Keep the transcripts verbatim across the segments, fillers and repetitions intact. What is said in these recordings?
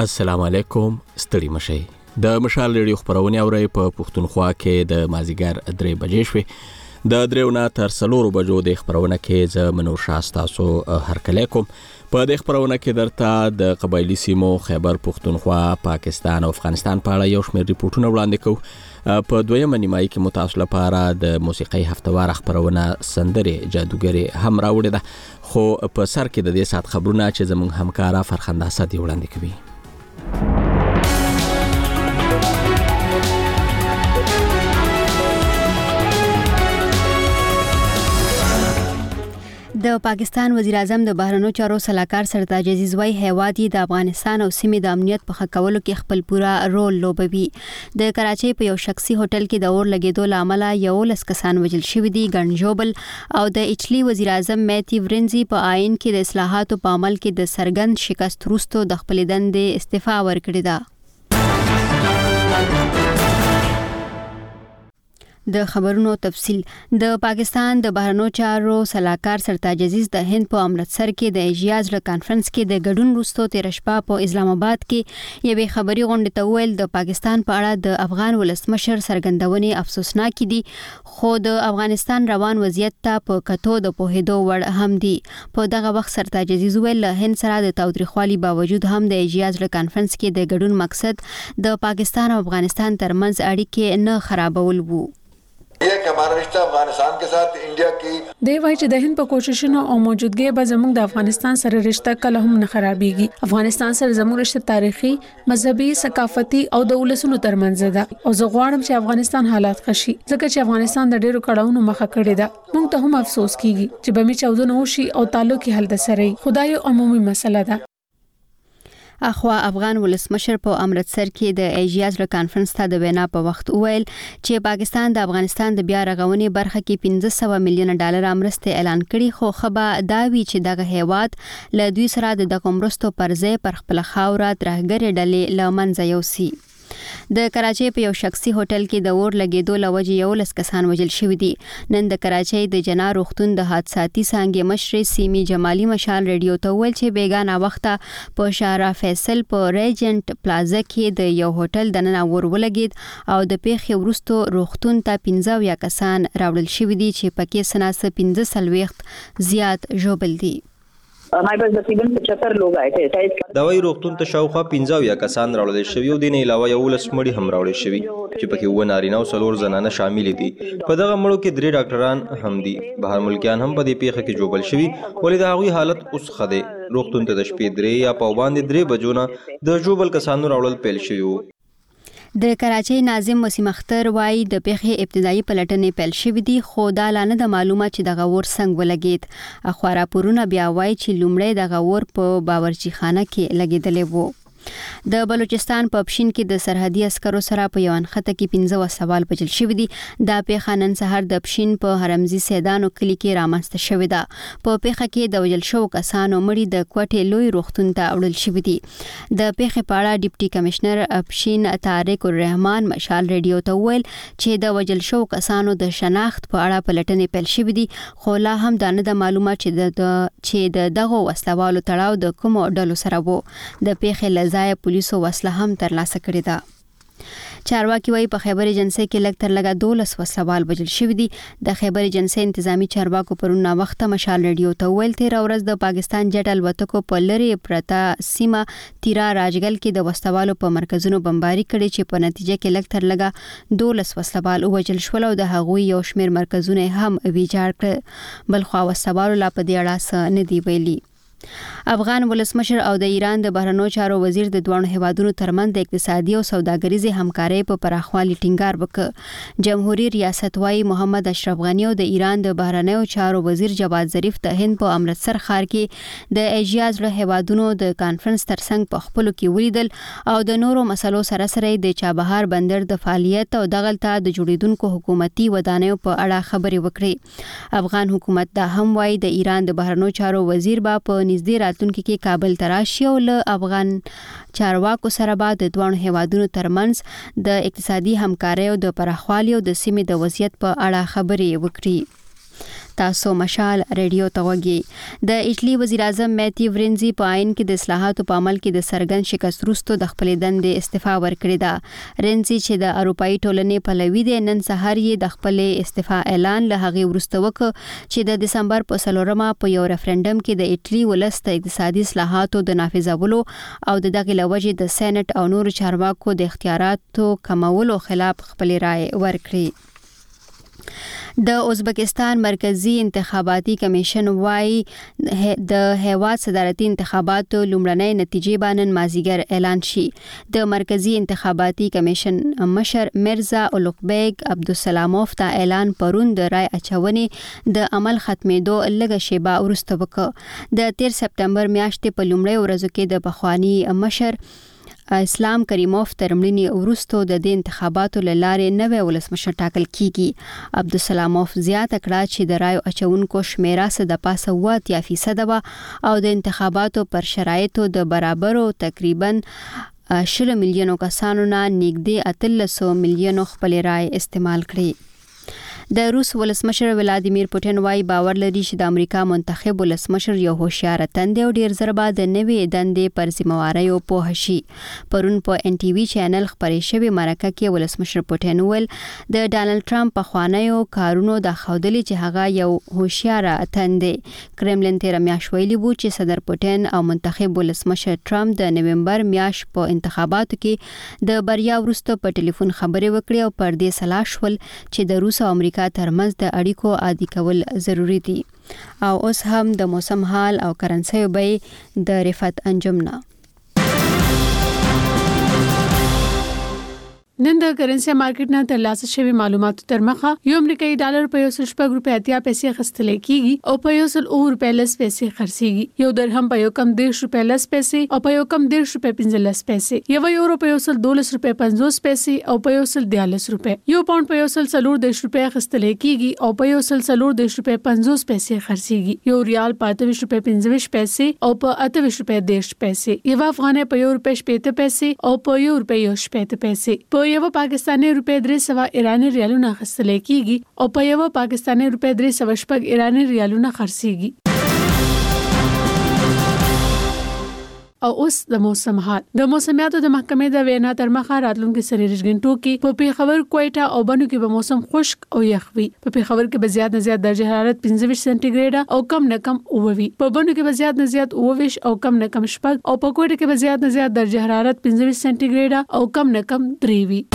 السلام علیکم، ستړي مشئ. د مشال ریډیو خبرونه اورئ په پښتونخوا کې د مازیګر درې بجې شوې. د دریو نه تر څلورو بجو د خبرونه کې ز منور شاه تاسو هرکلی کوم. په د خبرونه کې درته د قبایلی سیمو خیبر پښتونخوا، پاکستان او افغانستان په اړه یو شمېر ریپورتونه وړاندې کوو. په دویمه نیمایي کې متاسو لپاره د موسیقۍ هفتوار خبرونه سندرې جادوګري هم راوړې ده، خو په سر کې د دې سات خبرونه چې زموږ همکارا فرخنده اسد وړاندې کوي. د پاکستان وزیر اعظم د بهرنیو چارو سلاکار سرتاج عزیز وای هیواد د افغانستان او سیمې د امنیت په ښه کولو کې خپل پورا رول لوبوي. د کراچۍ په یو شخصي هوټل کې د اور لګیدو لامل یو لس کسان وژل شوي دي. ګنجوبل او د اټلی وزیر اعظم میتی ورنزي په آئین کې د اصلاحاتو په عمل کې د سرګند شکست وروسته د خپل دندې استعفا ورکړې ده. د خبرونو تفصیل. د پاکستان د بهرنیو چارو سلاکار سرتاج عزیز د هند په امرتسر کې د ایشیا زړه کانفرنس کې د ګډون وروسته تیر شپه په اسلام آباد کې یوې خبري غونډې ته ویل د پاکستان په اړه د افغان ولسمشر څرګندونې افسوسناک دي، خو د افغانستان روان وضعیت ته په کتو د پوهېدو وړ هم دي. په دغه وخت سرتاج عزیز ویل له هند سره د تاوتریخوالي باوجود هم د ایشیا زړه کانفرنس کې د ګډون مقصد د پاکستان او افغانستان ترمنځ اړیکې نه خرابول وو. یہ کہ ہمارا رشتہ افغانستان کے ساتھ انڈیا کی دی وای چې د هند په کوششونو او موجودګۍ به زموږ د افغانستان سره رشتہ کله هم نه خرابېږي. افغانستان سره زموږ رشتہ تاریخي، مذهبي، ثقافتي او د ولسونو ترمنځ ده او زه غواړم چې افغانستان حالات خشي، ځکه چې افغانستان د ډېرو کړهونو مخه کړې ده. موږ ته هم افسوس کیږي چې به می چاودنه وشي او تعلق یې هلته سره خدای عمومي مسله ده. اخوا افغان ولسمشر په امرتسر کې د ایشیا زړه کانفرنس ته د وینا په وخت وویل چې پاکستان د افغانستان د بیا رغونې برخه کې پنځه سوه میلیونه ډالر مرستې اعلان کړي، خو خبر دا وی چې دغه هیواد له دوی سره د دغه مرستو پر ځای پر خپل خاوره ترهګرې ډلې له منځه یوسي. د کراچۍ په یو شخصي هوټل کې د اور لګیدو له وجې یو لس کسان وژل شوي دي. نن د کراچۍ د جنا روغتون د حادثاتي څانګې مشرې سیمي جمالي مشال ریډیو ته وویل چې بیګانه وخته په شارع فیصل په ریجنټ پلازا کې د یو هوټل دننه اور ولګید او د پیښې وروسته روغتون ته پنځه اویا کسان راوړل شوي دي چې پکې سناسه پنځه څلوېښت زیات ژوبل دي. हमारे पास तकरीबन पचहत्तर लोग आए थे. دوايي روغتون ته شاوخوا پنځه اویا کسان راوړل شوي او د نه علاوه یو لس مړي هم راوړل شوي چې پکې اووه نارینه او څلور زنانه شامل دي. په دغه مړو کې درې ډاکټران هم دي. بهر ملکیان هم په دې پیښه کې جوړل شوي، ولې د هغوی حالت اوس ښه دی. روغتون ته د شپې درې یا په باندې درې بجو نه د جوړل کسانو راوړل پیل شوي وو. د کراچۍ ناظم وسیم اختر وایي د پیښې ابتدایي پلټنې پیل شوې دي، خو دا لا نه ده معلومه چې دغه اور څنګه ولګېد. اخوا راپورونه بیا وایي چې لومړی دغه اور په باورچی خانه کې لګېدلی وو. د بلوچستان په پښین کې د سرحدي عسکرو سره په یو انخته کې پنځه سوال وژل شوي دي. دا پیښه نن سهار د پښین په حرمزي سیدانو کلي کې رامنځته شوې ده. په پیښه کې د وژل شوو کسانو مړي د کوټې لوی روغتون ته وړل شوي دي. د پیښې په اړه ډیپټي کمشنر پښین طارق الرحمن مشال ریډیو ته وویل چې د وژل شوو کسانو د شناخت په اړه پلټنې پیل شوې دي، خو لا هم دا نه ده معلومه چې د چې د دغو وسلوالو تړاو د کومو ډلو سره وو. د پیښې له ځایه پولیسو وسله هم ترلاسه کړې ده. چارواکي وایي په خیبر ایجنسۍ کې لږ تر لږه دولس وسلوال وژل شوي دي. د خیبر ایجنسۍ انتظامی چارواکو پرون ناوخته مشال ریډیو ته وویل تېره ورځ د پاکستان جټ الوتکو په لرې پرته سیمه تیرا راجګل کې د وسلوالو په مرکزونو بمباري کړې چې په نتیجه کې لږ تر لږه دولس وسلوال وژل شول او د هغوی یو شمېر مرکزونه هم ویجاړ کړل. بلخوا وسلوالو لا په دې اړه څه نه دي ویلي. افغان ولسمشر او د ایران د بهرنیو چارو وزیر د دوه هیوادونو ترمنځ د اقتصادي او سوداګریزې همکارۍ په پراخوالي ټینګار وکړ. جمهوریت ریاست وايي محمد اشرف غنی او د ایران د بهرنیو چارو وزیر جواد ظریف د هند په امرتسر ښار کې د ایشیا زړه هیوادونو د کانفرنس ترڅنګ په خپلو کې ولیدل او د نورو مسلو سره سره د چابهار بندر د فعالیت او دغلته د جوړیدونکو حکومتي ودانیو په اړه خبرې وکړې. افغان حکومت دا هم وايي د ایران د بهرنیو چارو وزیر با په نږدې راتلونکي کې کابل ته راشي او له افغان چارواکو سره به د دوه هیوادونو ترمنځ د اقتصادي همکارۍ او د پراخوالي او د سیمې د وضعیت په اړه خبرې وکړي. تاسو مشال ریډیو ته وګورئ. د ایټلی وزیر اعظم میتیو رینزي په عین کې د اصلاحاتو په عمل کې د سرګن شکست وروسته د خپل دندې استعفا ورکړې ده. رینزي چې د اروپאי ټولنې پلوي دی نن سهار یې د خپل استعفا اعلان له هغه وروسته وکړ چې د دسمبر په څلورمه په یو ریفرندم کې د ایټلی ولس د اقتصادي اصلاحاتو د نافذولو او د دغه لوجې د سېنات او نور چارواکو د اختیاراتو کمولو خلاف خپل رائے ورکړي. د ازبکستان مرکزی انتخاباتي کمیشن وايي د هیواد صدارتي انتخاباتو لومړنۍ نتیجې باندې مازیګر اعلان شي. د مرکزی انتخاباتي کمیشن مشر مرزا اولوقبیگ عبدالسلاموف ته اعلان پرون د رای اچونې د عمل ختمېدو لږه شیبه وروسته وکړ. د تیر سپتمبر میاشتې په لومړۍ ورځو کې د پخوانی مشر اسلام کریموف ترمړنی وروسته د دې انتخاباتو لاره نوې ولسمشر ټاکل کیږي. عبدالسلاموف زیاته کړه چې د رایو اچونکو شمیره څه د پاسه واتیا فیصد و او د انتخاباتو پر شرایطو د برابرو تقریبا شل میلیونو کسانو نه نږدې اتلس میلیونو خپل رای استعمال کړي. د روس ولسمشر ولادیمیر پوتین وايي باور لري چې د امریکا منتخب ولسمشر یو هوښیار تند او ډیر زر بعد د نوې دندې پر ذمہوارۍ په هشي. پرون په ان ټي وي چینل خبرې شوې مرکه کې ولسمشر پوتین ول د ډانلډ ټرمپ په خوانیو کارونو د خودلی چې هغه یو هوښیار تند. کرملین تیر میاش ویلي وو چې صدر پوتین او منتخب ولسمشر ټرمپ د نومبر میاش په انتخاباتو کې د بریا وروسته په ټلیفون خبرې وکړې او پر دې سلا شول چې د روس او امریکا ترمنځ د اړیکو عادي کول ضروری دي. او اوس هم د موسم حال او کرنسي به د رفعت انجمنا. نن د کرنسي مارکیټ نه ترلاسه شوی معلوماتو تر مخه یو امریکایي ډالر په یو سل شپږ روپیا اتیا پیسې خرڅل کیږي او په یو سل اوه روپیا لس پیسې خرڅيږي. یو درهم په یو کم دیرش روپیا لس پیسې او په یو کم دیرش روپیا پنځلس پیسې. یو یورو په یو سل دولس روپیا پنځوس پیسې او په یو سل دیالس روپیا. یو پاوند په یو سل څلور دیرش روپیا خرڅل کیږي او په یو سل څلور دیرش روپیا پنځوس پیسې خرڅيږي. یو ریال په اته ویشت روپیا پنځه ویشت پیسې او په اته ویشت روپیا دیرش پیسې. یو افغانۍ په یو روپیا شپږ پیسې او په یو روپیا یو شپږ پیسې. په یو پاکستاني روپیا درې سوه ایرانی ریالونه اخیستل کیږي او په یو پاکستاني روپیا درې سوه شپږ ایرانی ریالونه خرڅيږي. او اوس د موسم حال. د موسمیاتو د محکمې د وینا تر مخه راتلونکي سریریش غنټو کې په پیښور، کوټه او بنو کې به موسم خشک او یخ وي. په پیښور کې به زیات نه زیات درجه حرارت پنځه ویشت سانتي ګریډ او کم نه کم اووه وي. په بنو کې به زیات نه زیات اووه ویشت او کم نه کم شپږ او په کوټه کې به زیات نه زیات درجه حرارت پنځه ویشت سانتي ګریډ او کم نه کم درې وي.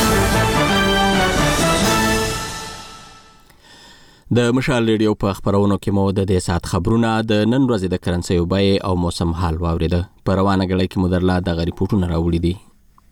د مشال ریډیو په خبرونو کې مو د دې سات خبرونه د نن ورځې د کرنسي بیې او موسم حال واوریده. په روانه غړي کې مدرلا د غریپورټونه راوړي دي.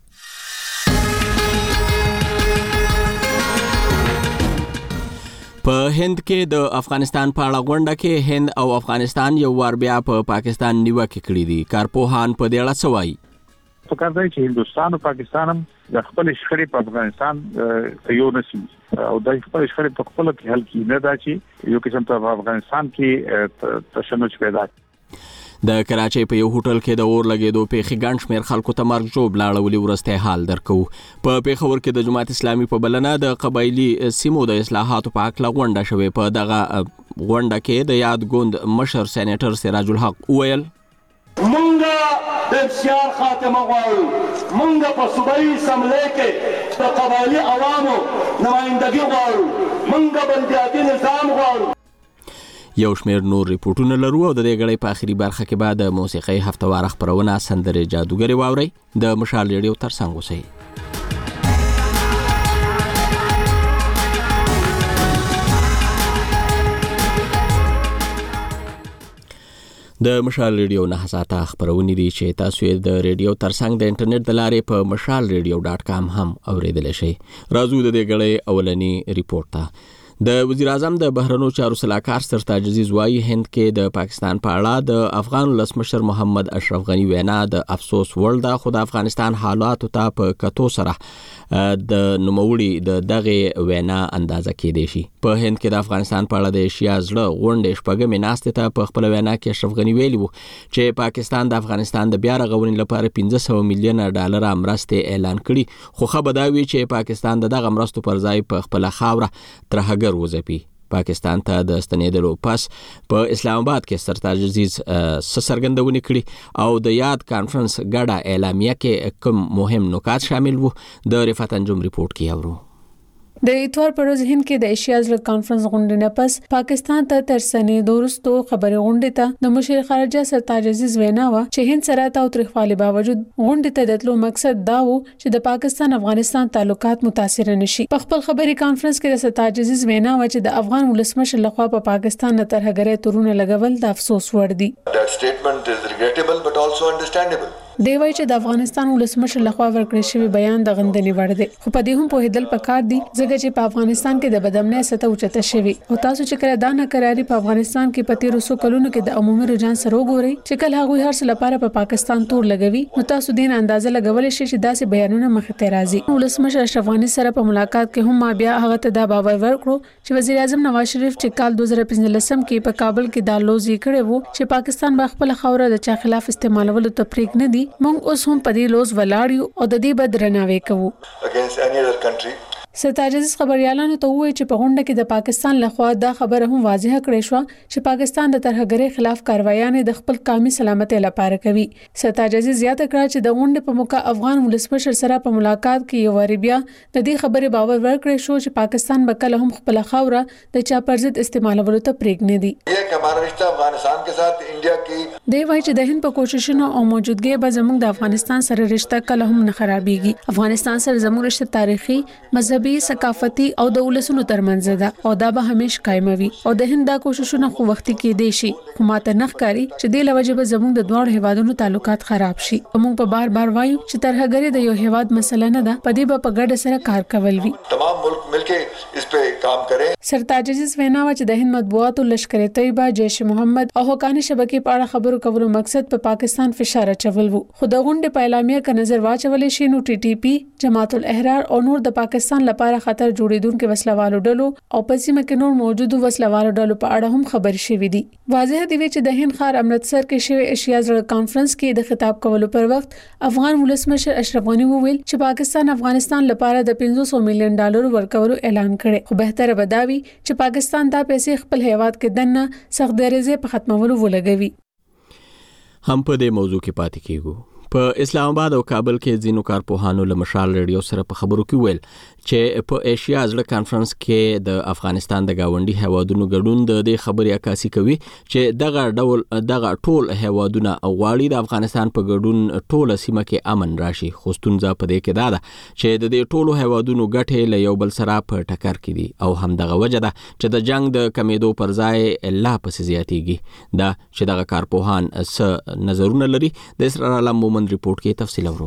په هند کې د افغانستان په اړه غونډه کې هند او افغانستان یو وار بیا په پا پاکستان نیوکه کړې دي. کارپوهان په دې اړه څه وایي؟ فکر دی چې هندستان او پاکستان هم د خپل شخړې په افغانستان ته یو نشي او د خپل شخړې په خپل کې حل کې نه دا چې یو قسم ته افغانستان کې تشنج پیدا. د کراچۍ په یو هوټل کې د اور لګېدو پیښې ګڼ شمېر خلکو ته مرګ ژوب لاړولي وروستی حال درکو. په پیښور کې د جماعت اسلامي په بلنه د قبایلي سیمو د اصلاحاتو په هکله غونډه شوې. په دغه غونډه کې د یاد ګوند مشر سېنیټر سراج الحق وویل مونږه د انفشار خاتمه غواړو. مونږ په صوبایي اسمبلۍ کې د قبایلي عوامو نمایندګي غواړو. مونږ بلدیاتي نظام غواړو. یو شمېر نور ریپورټونه لرو او د دې غړي په آخري برخه کې بعد د موسیقۍ هفتوار خبرونه سندرې جادوګري واوري. د مشال ریډیو ترڅنګ اوسئ. د مشال ریډیو نه ساته خبرونه دي چې تاسو یې د ریډیو ترڅنګ د انټرنیټ د لارې په مشال ریډیو ډاټ کام هم اوریدلی شئ. راځو د دې غړي اولنی ریپورت ته. د وزیر اعظم د بهرنیو چارو سلاکار سرتاج عزیز وايي هند کې د پاکستان په اړه د افغان ولسمشر محمد اشرف غنی وینا د افسوس وړ ده، خو د افغانستان حالاتو ته په کتو سره د نوموړي د دغه وینا اندازه کېدای شي. په هند کې د افغانستان په اړه د ایشیا زړه غونډې شپږمې ناستې ته په خپل وینا کې اشرف غنی ویلي وو چې پاکستان د افغانستان د بیا رغونې لپاره پنځه سوه میلیونه ډالر مرستې اعلان کړي، خو خبر دا وی چې پاکستان د دغه مرستو پر ځای په خپل خاوره ترهګر وځپي. پاکستان ته د ستنېدلو پس په اسلام آباد کې سرتاج عزیز سرګندونې کړي او د یاد کانفرنس ګډه اعلامیه کې کوم مهم نکات شامل وو د رفعت انجم ریپورت کې اورو. د اتوار پر ورځ هند کې د ایشیا زړه کانفرنس غونډې نه پس پاکستان ته تر ستنېدو وروسته خبرې غونډې ته د مشر خارجه سرتاج عزیز وینا و چې هند سره تاوتریخوالي باوجود غونډې ته د تلو مقصد دا و چې د پاکستان افغانستان تعلقات متاثر نشي. په خپل خبري کانفرنس کې د سرتاج عزیز وینا و چې د افغان ولسمشر لخوا په پاکستان نه ترهګرۍ تورونه لګول د افسوس وړ دي. That statement is regrettable but also understandable. دی وایي چې د افغانستان ولسمشر لخوا ورکړل شوی بیان د غندنې وړ دی، خو په دې هم په هدل پکار دي ځکه چې په افغانستان کې د بدامنۍ سطح اوچته شوی او تاسو چې کله دا نه قراری په افغانستان کې په تیرو څو کلونو کې د عمومي رجحان سره وګورئ چې کله هغه هر څه لپاره په پاکستان تور لګوي نو تاسو دین اندازه لګولای شئ چې داسې بیانونه مخ ته راځي. ولسمشر اشرف غني سره په ملاقات کې هم ما بیا هغه ته دا باور ورکړو چې وزیر اعظم نواز شریف چې کال دوه زره پنځلسم کې په کابل کې دا لوزي کړی وو چې پاکستان به خپل خوره د چا خلاف استعمالولو ته پریک نه دي. موږ اوس هم په دې لوز ولاړ یو او د دې بد درناوی کوو. Against any other country. سرتاج عزیز خبريالانو ته وایي چې په غونډه کې د پاکستان لخوا دا خبره هم واضح کړې شو چې پاکستان د ترهګرۍ خلاف کاروایانې د خپل قومي سلامتۍ لپاره کوي. سرتاج عزیز زیاته کړه چې د غونډې په موقع افغان ولسمشر سره په ملاقات کې یو واری بیا د دې خبرې باور ورکړی شو چې پاکستان به کله هم خپل خوره د چا پر ضد استعمالولو ته پریږ نه دي. یہ کہ ہمارا رشتہ افغانستان کے ساتھ انڈیا کی دی وایي چې د هند په کوششونو او موجودګۍ به زموږ د افغانستان سره رشتہ کله هم نه خرابېږي. افغانستان سره زموږ رشتہ تاریخي، مذهبي، ثقافتي او د ولسونو ترمنځ ده او دا به همیش قائم وي او د هند دا کوششونه خو وختي کې دي شي خو ماته نخکاری چې د لوجه به زموږ د دوه هیوادونو تعلقات خراب شي. موږ په بار بار وایو چې ترهګری د یو هیواد مسله نه ده، په دې به په ګډه سره کار کول وي. تمام ملک مل کے اس پہ کام کریں. سرتاج عزیز وینا و چې د هند مطبوعاتو لشکر طیبه، جیش محمد او حقانی شبکې په اړه خبرو کولو مقصد په پاکستان فشار اچول وو. خو د غونډې په اعلامیه کې نظر واچول شي نو ټي ټي پی، جماعت الاحرار او نور د پاکستان لپاره خطر جوړیدونکو وسلوالو ډلو او په سیمه کې نور موجودو وسلوالو ډلو په اړه هم خبرې شوې دي. واضح دی چې د هند ښار امرتسر کې شوی ایشیا زړه کانفرنس کې د خطاب کولو پر وخت افغان ولسمشر اشرف غني وویل چې پاکستان افغانستان لپاره د پنځوس میلیون ډالر ورکولو اعلان کړي، خو بهتره به دا وي چې پاکستان دا پیسې خپل هیواد کې دنه سخت دریزه په ختمولو ولګوي. هم په دې موضوع کې پاتې کیږو. په اسلام آباد او کابل کې ځینو کارپوهانو له مشال ریډیو سره په خبرو کې ویل چې په ایشیا زړه کانفرنس کې د افغانستان د گاونډي هیوادونو ګډون د دې خبرې عکاسي کوي چې دغه ډول دغه ټول هیوادونه غواړي د افغانستان په ګډون ټول سیمه کې امن راشي. خو ستونزه په دې کې دا ده چې د دې ټولو هیوادونو ګټې له یو بل سره په ټکر کې دي او هم دغه وجه ده چې د جنگ د کمیدو پر ځای لا پسې زیاتېږي. دا چې دغه کارپوهان څه نظرونه لري د اسرار علم ریپورت کې تفصیل اورو.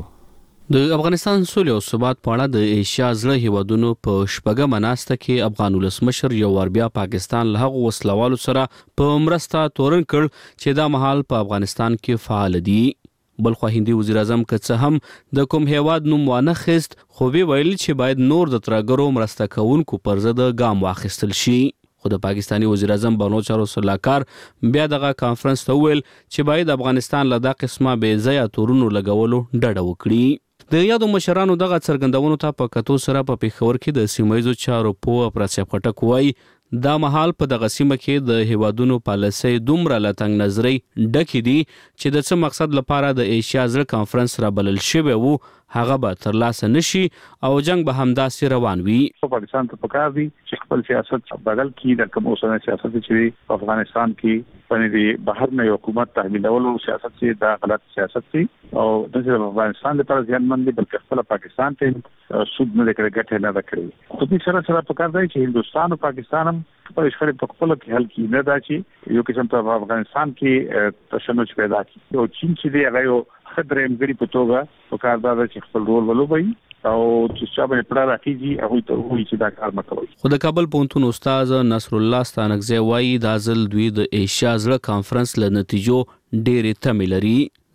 د افغانستان سولې او ثبات په اړه د ایشیا زړه هیوادونو په شپږمه ناسته کې افغان ولسمشر یو وار بیا پاکستان له هغو وسلوالو سره په مرسته تورن کړ چې دا مهال په افغانستان کې فعال دي. بلخو هندي وزیر اعظم که څه هم د کوم هیواد نوم وانه خست خو وی ویل چې باید نور د ترګرو مرسته کوونکو پر ضد ګام واخیستل شي. خو د پاکستانی وزیر اعظم بانو چارو صلاحکار بیا دغه کانفرنس ته ویل چې باید افغانستان له دا قسمه بې ځایه تورونو لګولو ډډه وکړي. د یادو مشرانو دغه څرګندونو ته په کتو سره په پیښور کې د سیمایي چارو پوه پرسیب خټک وایي دا مهال په دغه سیمه کې د هیوادونو پالیسۍ دومره له تنګ نظرۍ ډکې دي چې د څه مقصد لپاره د ایشیا زړه کانفرنس را بلل شوی وو هغه به ترلاسه نشي او جنگ به همداسې روان وي. پاکستان ته پکار دي چې خپل سیاست بدل کړي، د کوم اوسنۍ سیاست چې په افغانستان کې باندې بهر نه حکومت تحمیلولو سیاست چې دا غلط سیاست دی او د افغانستان لپاره ځانمن دي بلکې خپل پاکستان ته سود نه کړي، ګټه نه کړي. خو دې سره سره پکار دی چې هندستان او پاکستان هم په اشاره په خپل کې حل کړي، نه دا چې یو قسم ته افغانستان کې تشنج پیدا کړي. یو چین چې دی هغه یو خطرې مګری په توګه په کار دا چې خپل رول ولوبي او چې شابه پړه راکېږي هغه ته وایي چې دا کار مکوي. خو د کابل پوهنتون استاد نصر الله ستانکزی وایي دا ځل دوی د ایشیا زړه کانفرنس له نتیجو ډېرې تمې لري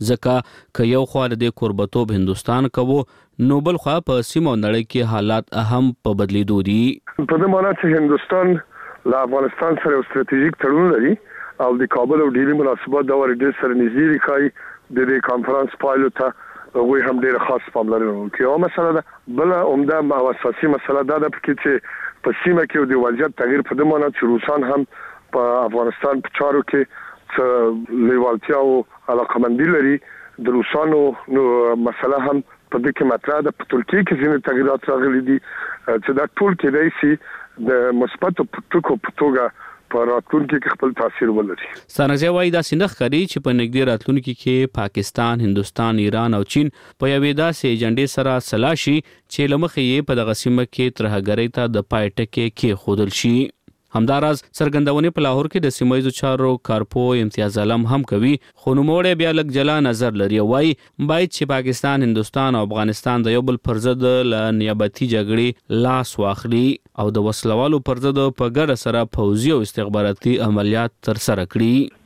ځکه که یو خوا د کوربتوب هندستان کوو نو بل خوا په سیمه او نړۍ کې حالات اهم په بدلیدو دي. په دې معنی چې هندستان له افغانستان سره ستراتیژیک تړون لري او د کابل او ډیلی مناسبات دا ور ډېر سره نږدې ښکاري. د دې کانفرنس پایلو ته هغوی هم ډېره خاص پاملرنه کوي. یوه مسله ده، بله عمده او اساسي مسله دا ده پکې چې په سیمه کې د وضعیت تغییر په دې معنی چې روسان هم په افغانستان په چارو کې څه لیوالتیا او علاقمندي لري. د روسانو نو مسله هم په دې کې مطرح ده. په ترکیه کې ځینې تغیرات راغلي دي چې دا ټول کېدای شي د مثبت ټکو په توګه په راتلونکي کې خپل تاثیر ولري. ستانکزی وایي دا سینخ کړي چې په نږدې راتلونکي کې پاکستان، هندستان، ایران او چین په یوې داسې ایجنډې سره سلا شي چې لمخې یې په دغه سیمه کې ترهګرۍ ته د پای ټکی کېښودل شي. همداراز څرګندونې په لاهور کې د سیمه ییزو چارو کارپو امتیاز عالم هم کوي، خو نوموړی بیا لږ جلا نظر لري او وایي باید چې پاکستان، هندستان او افغانستان د یو بل پر ضد له نیابتي جګړې لاس واخلي او د وسلوالو پر ضد په ګډه سره پوځي او استخباراتي عملیات ترسره کړي.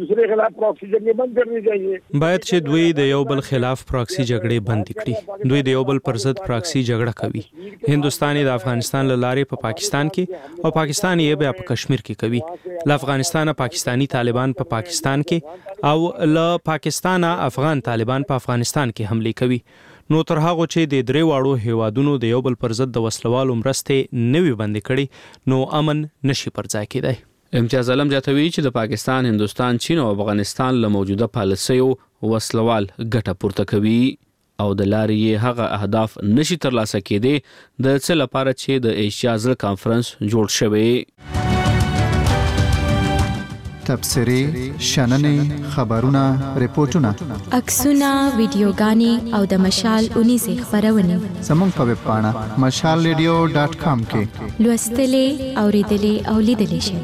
باید چې دوی د یو بل خلاف پراکسی جګړې بند کړي. دوی د یو بل پر ضد پراکسی جګړه کوي. هندستان د افغانستان له لارې په پاکستان کې او پاکستان یې بیا په کشمیر کې کوي. له افغانستان پاکستانی طالبان په پا پاکستان کې او له پاکستان افغان طالبان په افغانستان کې حمله کوي. نو تر هغه چې د درې واړو هیوادونو د یو بل پر ضد د وسلوالو مرستې نوي بند کړي نو امن نشي پر ځای کېدای. امتیاز عالم زیاتوي چې د پاکستان، هندستان، چین او افغانستان له موجوده پالیسیو وسلوال ګټه پورته کوي او د لارې یې هغه اهداف نشي ترلاسه کېدی د څه لپاره چې د ایشیا زړه کانفرنس جوړ شوی. تبصرې، شننې، خبرونه، ریپورتونه، عکسونه، ویډیوګانې او د مشال اونیزې خبرونه زموږ په ویب پاڼه مشال ریډیو ډاټ کام کې لوستلې، اوریدلې او لیدلې شئ.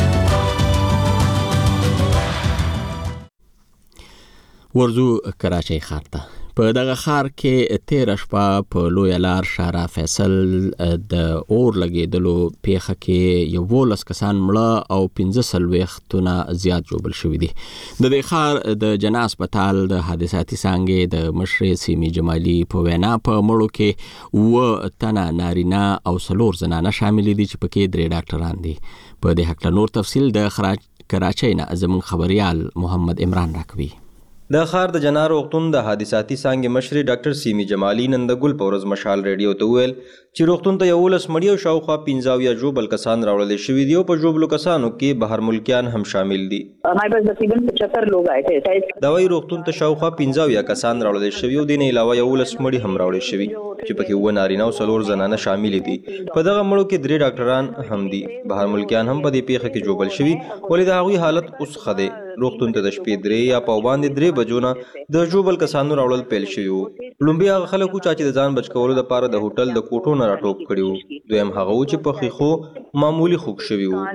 ورزو کراچۍ ښار ته. په دغه ښار کې تیره شپه په لویه لار شارع فیصل د اور لګېدلو پیښه کې یولس کسان مړه او پنځه څلوېښت زیات ژوبل شوي دي. د دې ښار د جناح هسپتال د حادثاتي څانګې د مشرې سیمې جمالي په وینا په مړو کې اووه تنه نارینه او څلور زنانه شامل دي چې پکې درې ډاکټران دي. په دې هکله نور تفصیل د کراچۍ نه زموږ خبریال محمد عمران راکوي. د ښار د جناح روغتون د حادثاتي څانګې مشرې ډاکټر سیمي جمالي نن د ګل په ورځ مشال ریډیو ته وویل چې روغتون ته یولس مړي او شاوخوا پنځه اویا ژوبل کسان راوړل شوي دي او په ژوبلو کسانو کې بهر ملکیان هم شامل دي. دا وایي روغتون ته شاوخوا پنځه اویا کسان راوړل شوي او دې نه علاوه یولس مړي هم راوړل شوي چې پکې اووه نارینه او څلور زنانه شامل دي. په دغه مړو کې درې ډاکټران هم دي. بهر ملکیان هم په دې پیښه کې ژوبل شوي ولې د هغوی حالت اوس ښه دی. روغتون ته د شپې درې یا په باندې درې بجو نه د ژوبل کسانو راوړل پیل شوي وو. لومړی هغه خلک وو چې د ځان بچ کولو لپاره د هوټل د کوټو نه راټوپ کړي وو. دویم هغه وو چې په ښیښو معمولي خوږ شوي وو.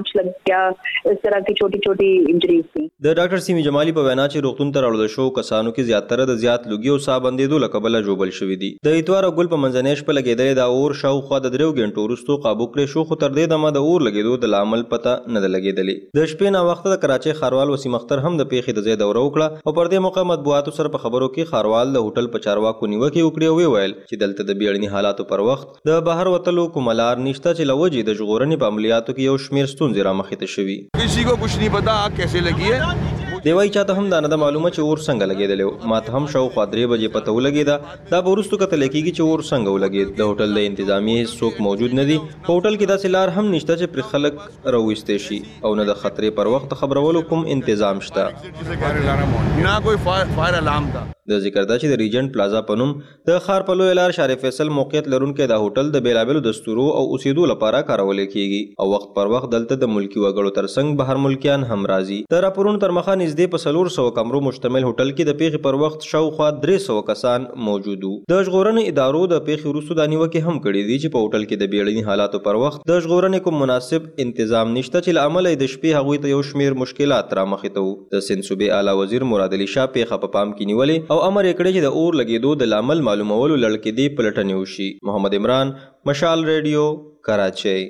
د ډاکټر سیمي جمالي په وینا چې روغتون ته راوړل شوو کسانو کې زیاتره د زیات لوګي او ساه بندېدو له کبله ژوبل شوي دي. د اتوار او ګل په منځنۍ شپه لګېدلې دا اور شاوخوا د دریو ګنټو وروستو قابو کړی شو، خو تر دې دمه د اور لګېدو د لامل پته نه ده لګېدلې. د شپې ناوخته د کراچۍ ښاروال وسیم اختر هم د پیښې د ځای دوره وکړه او پر دې موقع مطبوعاتو سره په خبرو کې ښاروال د هوټل په چارواکو نیوکې وکړې او ویل چې دلته د بیړني حالاتو پر وخت د بهر وتلو کومه لار نشته چې له وجې د ژغورنې په عملیاتو کې یو شمېر ستونزې رامخې ته شوي. کسی کو کچھ نہیں پتا آگ کیسے لگی ہے. دی وایي چاته هم دا نه ده معلومه چې اور څنګه لګېدلی و. ما ته هم شاوخوا درې بجې پته ولګېده. دا به وروستو کتلی کېږي چې اور څنګه ولګېد. د هوټل د انتظامیې هېڅ څوک موجود نه دي. په هوټل کې داسې لار هم نشته چې پرې خلک راویستی شي او نه د خطرې پر وخت خبرولو کوم انتظام شته. نه کوئی فایر الارم ده. د ذکر ده چې د ریجنټ پلازا په نوم د ښار په لویه لار شارع فیصل موقعیت لرونکی دا هوټل د بېلابېلو دستورو او اوسېدو لپاره کارولی کېږي او وخت پر وخت دلته د ملکي وګړو ترڅنګ بهر ملکیان هم راځي. د راپورونو تر مخه نږدې په څلور سوه کمرو مشتمل هوټل کې د پیښې پر وخت شاوخوا درې سوه کسان موجود وو. د ژغورنې ادارو د پیښې وروستو دا نیوکې هم کړې دي چې په هوټل کې د بیړني حالاتو پر وخت د ژغورنې کوم مناسب انتظام نشته چې له امله یې د شپې هغوی ته یو شمېر مشکلات رامخې ته وو. د سند صوبې اعلی وزیر مراد علي شاه پیښه په پام کې نیولې او امر یې کړی چې د اور لګېدو د لامل معلومولو لړکېدې پلټنې وشي. محمد عمران، مشال ریډیو، کراچۍ.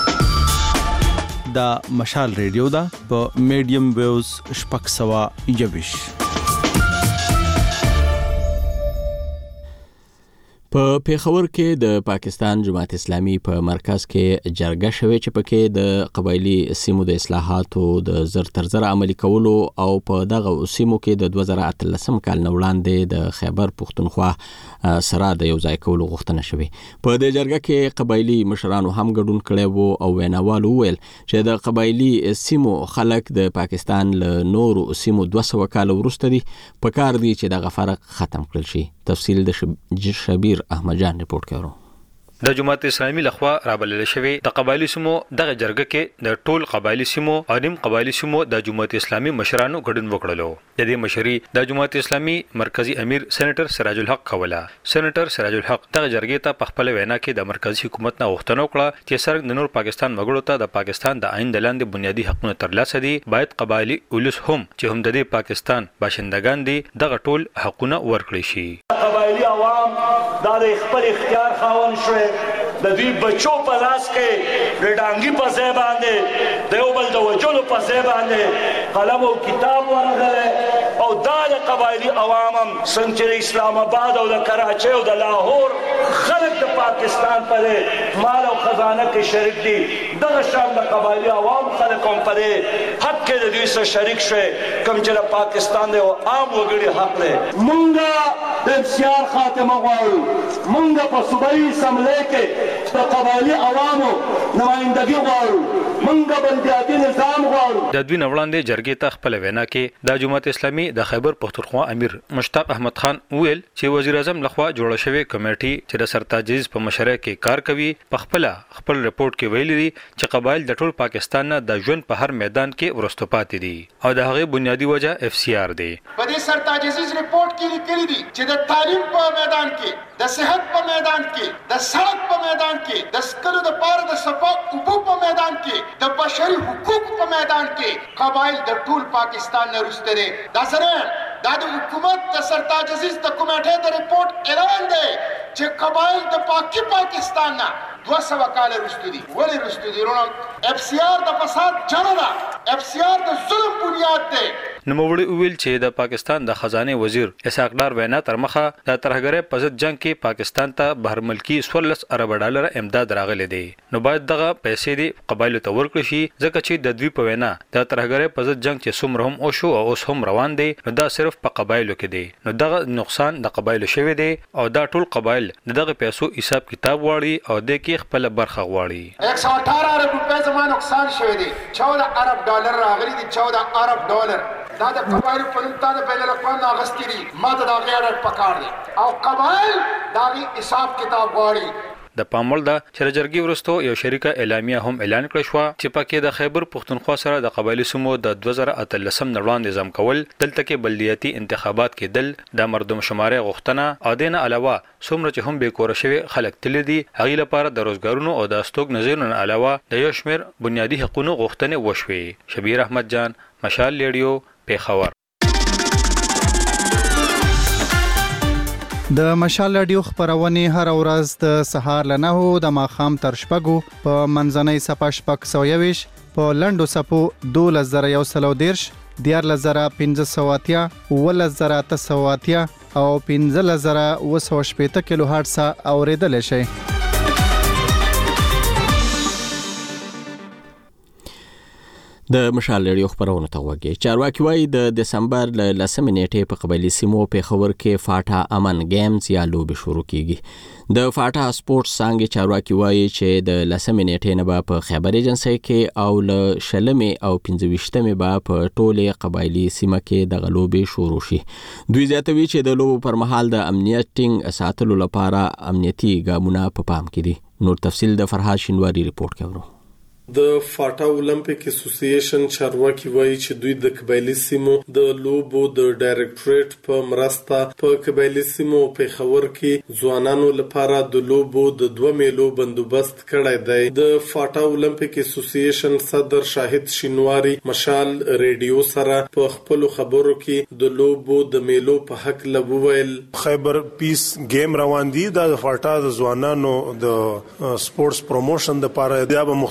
دا مشال ریډیو دا په میډیم ویوز شپږ سوه یویشت. په پیښور کې د پاکستان جماعت اسلامي په مرکز کې جرګه شوې چې پکې د قبایلی سیمو د اصلاحاتو د زر تر زر عملي کولو او په دغه سیمو کې د دوه زره اتلسم کال نه وړاندې د خیبر پښتونخوا سره د یو ځای کولو غوښتنه شوې. په دې جرګه کې قبایلی مشرانو هم ګډون کړی وو او ویناوالو وویل چې د قبایلی سیمو خلک د پاکستان له نورو سیمو دوه سوه کال وروسته دي، په کار دي چې دغه فرق ختم کړل شي. تفصیل د شبیر احمد جان رپورټ کړو. د جماعت اسلامي لخوا رابلل شوی د قبایلی سیمو دغه جرګه کې د ټول قبایلی سیمو او نیم قبایلی سیمو د جماعت اسلامي مشرانو ګډون وکړلو. د دې مشري د جماعت اسلامي مرکزی امیر سېنیټر سراج الحق کوله. سېنیټر سراج الحق دغه جرګې ته په خپل وینا کې د مرکزی حکومت نه غوښتنه وکړه چې سرګ د نور پاکستان مګړو ته د پاکستان د آئین د لاندې بنیادی حقوقو ترلاسه دي، باید قبایلی اولس هم چې هم د پاکستان باشندگان دي دغه ټول حقوقونه ورکړي شي. قبایلی عوام د خپل اختیار خاوند شوي، د دوی بچو په لاس کې د ډانګي په ځای باندې د یو بل د وجلو په ځای باندې قلم او کتاب ورغلی او دا د قبایلی عوام هم څنګه چې اسلام آباد او د کراچۍ او د لاهور خلک د پاکستان په مال او خزانه کې شریک دي، دغه شان د قبایلی عوام خلک هم په حق کې د دوی سره شریک شوي کوم چې د پاکستان د عام وګړي حق دی. مونږ د انفجار خاتمه غواړو، مونږ په صوبایي اسمبلۍ کې د قبایلی عوامو نمائندګي غواړو، مونږ بلدیاتي نظام غواړو. د دوی نه وړاندې جرګې ته خپل وینا کې د جماعت اسلامي د خیبر پښتونخوا امیر مشتاق احمد خان ویل چې وزیر اعظم لخوا جوړه شوې کمیټي چې د سرتاج عزیز په مشرۍ کې کار کوي په خپل خپل رپورت کې ویلي دي چې قبایل د ټول پاکستان نه د ژوند په هر میدان کې ورستو پاتې دي او د هغې بنیادی وجه اف سی آر دی. په دې سرتاج عزیز رپورت کې لیکلي دي چې د تعلیم په میدان کې، د صحت په میدان کې، د سړک په میدان کې، د سکلو د پاره د صفا اوبو په میدان کې، د بشري حقوقو په میدان کې قبایل د ټول پاکستان نه وروسته دي. دا سره دا د حکومت د سرتاج عزیز د کمیټې د رپورت اعلان دی چې قبایل د پاکي پاکستان نه دوه سوه کاله وروسته دي. ولې وروسته دي ورونه؟ اف سی آر د فساد جنه ده، اف سی آر د ظلم بنیاد دی. نوموړي وویل چې د پاکستان د خزانه وزیر اسحاق ډار وینا تر مخه د ترهګرۍ په ضد جنگ کې پاکستان ته بهر ملکی سولس ارب ډالر امداد راغلي دي، نو باید دغه پیسې دی قبایلو ته ورکړي شي ځکه چې د دوی په وینا د ترهګرۍ په ضد جنگ چې څومره هم وشو او اوس هم روان دی نو دا صرف په قبایلو کې دی، نو دغه نقصان د قبایلو شوی دی او دا ټول قبایل دغه پیسو حساب کتاب غواړي او د کې خپل برخه غواړي. एक सौ अठारह अरब रुपए زما نقصان شوی دی، चौदह ارب ډالر راغلي دي، चौदह ارب ډالر دا د قبایل په نوم ته د بین الاقوام نه اخیستي دي، ما ته د هغې اډر پکار دی او قبایل د هغې حساب کتاب غواړي. د پامول دا چې د جرګې وروسته یو شریکه اعلامیه هم اعلان کړې شوه چې پکې د خیبر پښتونخوا سره د قبایلي سیمو د دوه زره اتلسم نه وړاندې نظام کول، دلته کې بلدیاتي انتخابات کېدل، د مردم شمارۍ غوښتنه او دې نه علاوه څومره چې هم بېکوره شوي خلک تللي دي هغې لپاره د روزګارونو او د استوګنځایونو نه علاوه د یو شمېر بنیادي حقونو غوښتنې وشوې. شبیر احمد جان، مشال ریډیو، پیښور. د مشال رادیو خبرونه هر ورځ د سهار له نهو د ماښام تر شپږو په منځنۍ صفه شپږ سوه یویش، په لنډو صفو دولس زره یو سل او دېرش، دیارلس زره پنځه سوه اتیا، اوولس زره اته سوه اتیا او پنځلس زره اوه سوه شپېته کیلو هرټز اورېدلی شئ. د مشال ریډیو خبرونه ته وګورئ. چارواکي وایي د دسمبر ل لسمې نیټې په قبایلي سیمو پیښور کې فاټا امن گیمز یا لوبې شروع کیږي. د فاټا سپورټس څانګې چارواکي وایي چې د لسمې نیټې نه به په خیبر ایجنسۍ کې او له شلمې او پنځه ویشتمې به په ټولې قبایلي سیمه کې دغه لوبې شروع شي. دوی زیاتوي چې د لوبو پر مهال د امنیت ټینګ ساتلو لپاره امنیتي ګامونه په پام کې دي. نور تفصیل د فرهاد شینواری رپورټ کوي. د فاټا اولمپیک اسوسییشن چارواکي وایي چې دوی د قبایلي سیمو د لوبو د ډایرکټریټ په مرسته په قبایلي سیمو پیښور کې ځوانانو لپاره د لوبو د دوه میلو بندوبست کړی دی. د فاټا اولمپیک اسوسییشن صدر شاهد شینواری مشال ریډیو سره په خپل خبرو کې د لوبو د میلو په حق لوویل. خیبر پیس گیم روان دي د فاټا د ځوانانو د سپورتس پروموشن لپاره د مختلف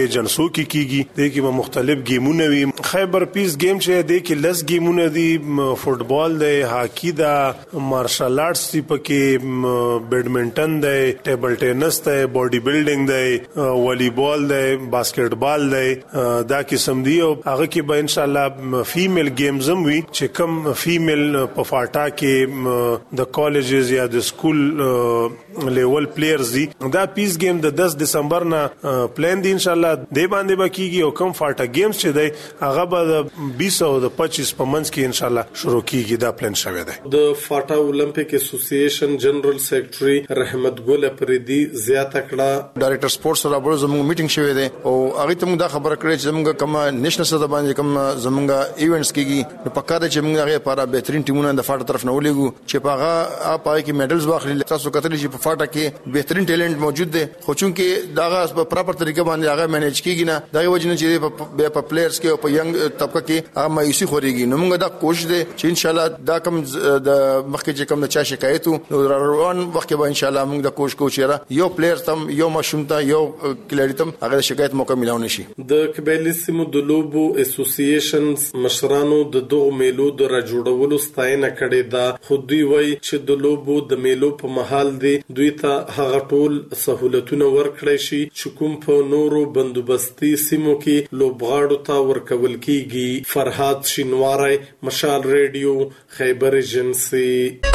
په جنسو کې کیږي د کې مختلف گیمونه وي. خیبر پیس گیم چې د کې لس گیمونه دي، فوتبال دی، هاکی دا، مارشل آرټس دی، پکې بیډمنټن دی، ټیبل ټینس دی، باډي بلډینګ دی، والی بال دی، باسکټ بال دی، دا قسم دی. او هغه کې به ان شاء الله فیمیل گیمز هم وي چې کم فیمیل په فاټا کې د کالجز یا د سکول لیول پلیئرز دي. دا پیس گیم د دس دسمبر نه پلان دی ان شاء الله دی باندې بکیږي. او کم فاټا گیمز چې دی هغه به د بیس او د پچیس په منځ کې ان شاء الله شروع کیږي. دا پلان شوی دی. د فاټا اولمپیک اسوسییشن جنرال سیکریټري رحمت ګل پریدي زیاته کړه ډایریکټر سپورتس سره به زموږ میټینګ شوی دی او هغه ته موږ دا خبره کړې چې زموږ کوم نېشنل سطح باندې کوم زموږ ایونټس کیږي نو پکاره چې موږ هغه لپاره بهترین ټیمونه د فاټا طرف نه ولېګو چې په هغه پای کې میډلز واخلي. تاسو کتلی چې په فاټا کې بهترین ټیلنټ موجود دی خو چونکې داغه په پراپر طریقه باندې هغه مینیج کیږي نه دا وجه نه چې په پلیئرز کې او په ینګ طبقه کې هغه مایوسي خوريږي. نو موږ دا کوشش دی چې ان شاء الله دا کوم د مخکې چې کوم د چا شکایت نو روان وخت به ان شاء الله موږ د کوشش کوو چې یو پلیئر تم یو مشوم ته یو کلیډ تم هغه شکایت موقع ملاو نشي. د قبایلي د لوبو اسوسییشن مشرانو د دوه میلو د راجوړولو ستاینه کړې ده. خو دوی وایي چې د لوبو د میلو په محل دی دوی ته هغه ټول سہولتونه ورکړی شي چې کوم په نورو بندوبستي سیمو کې لوبغاړو ته ورکول کیږي. فرهاد شینواری، مشال ریډیو، خیبر ایجنسی.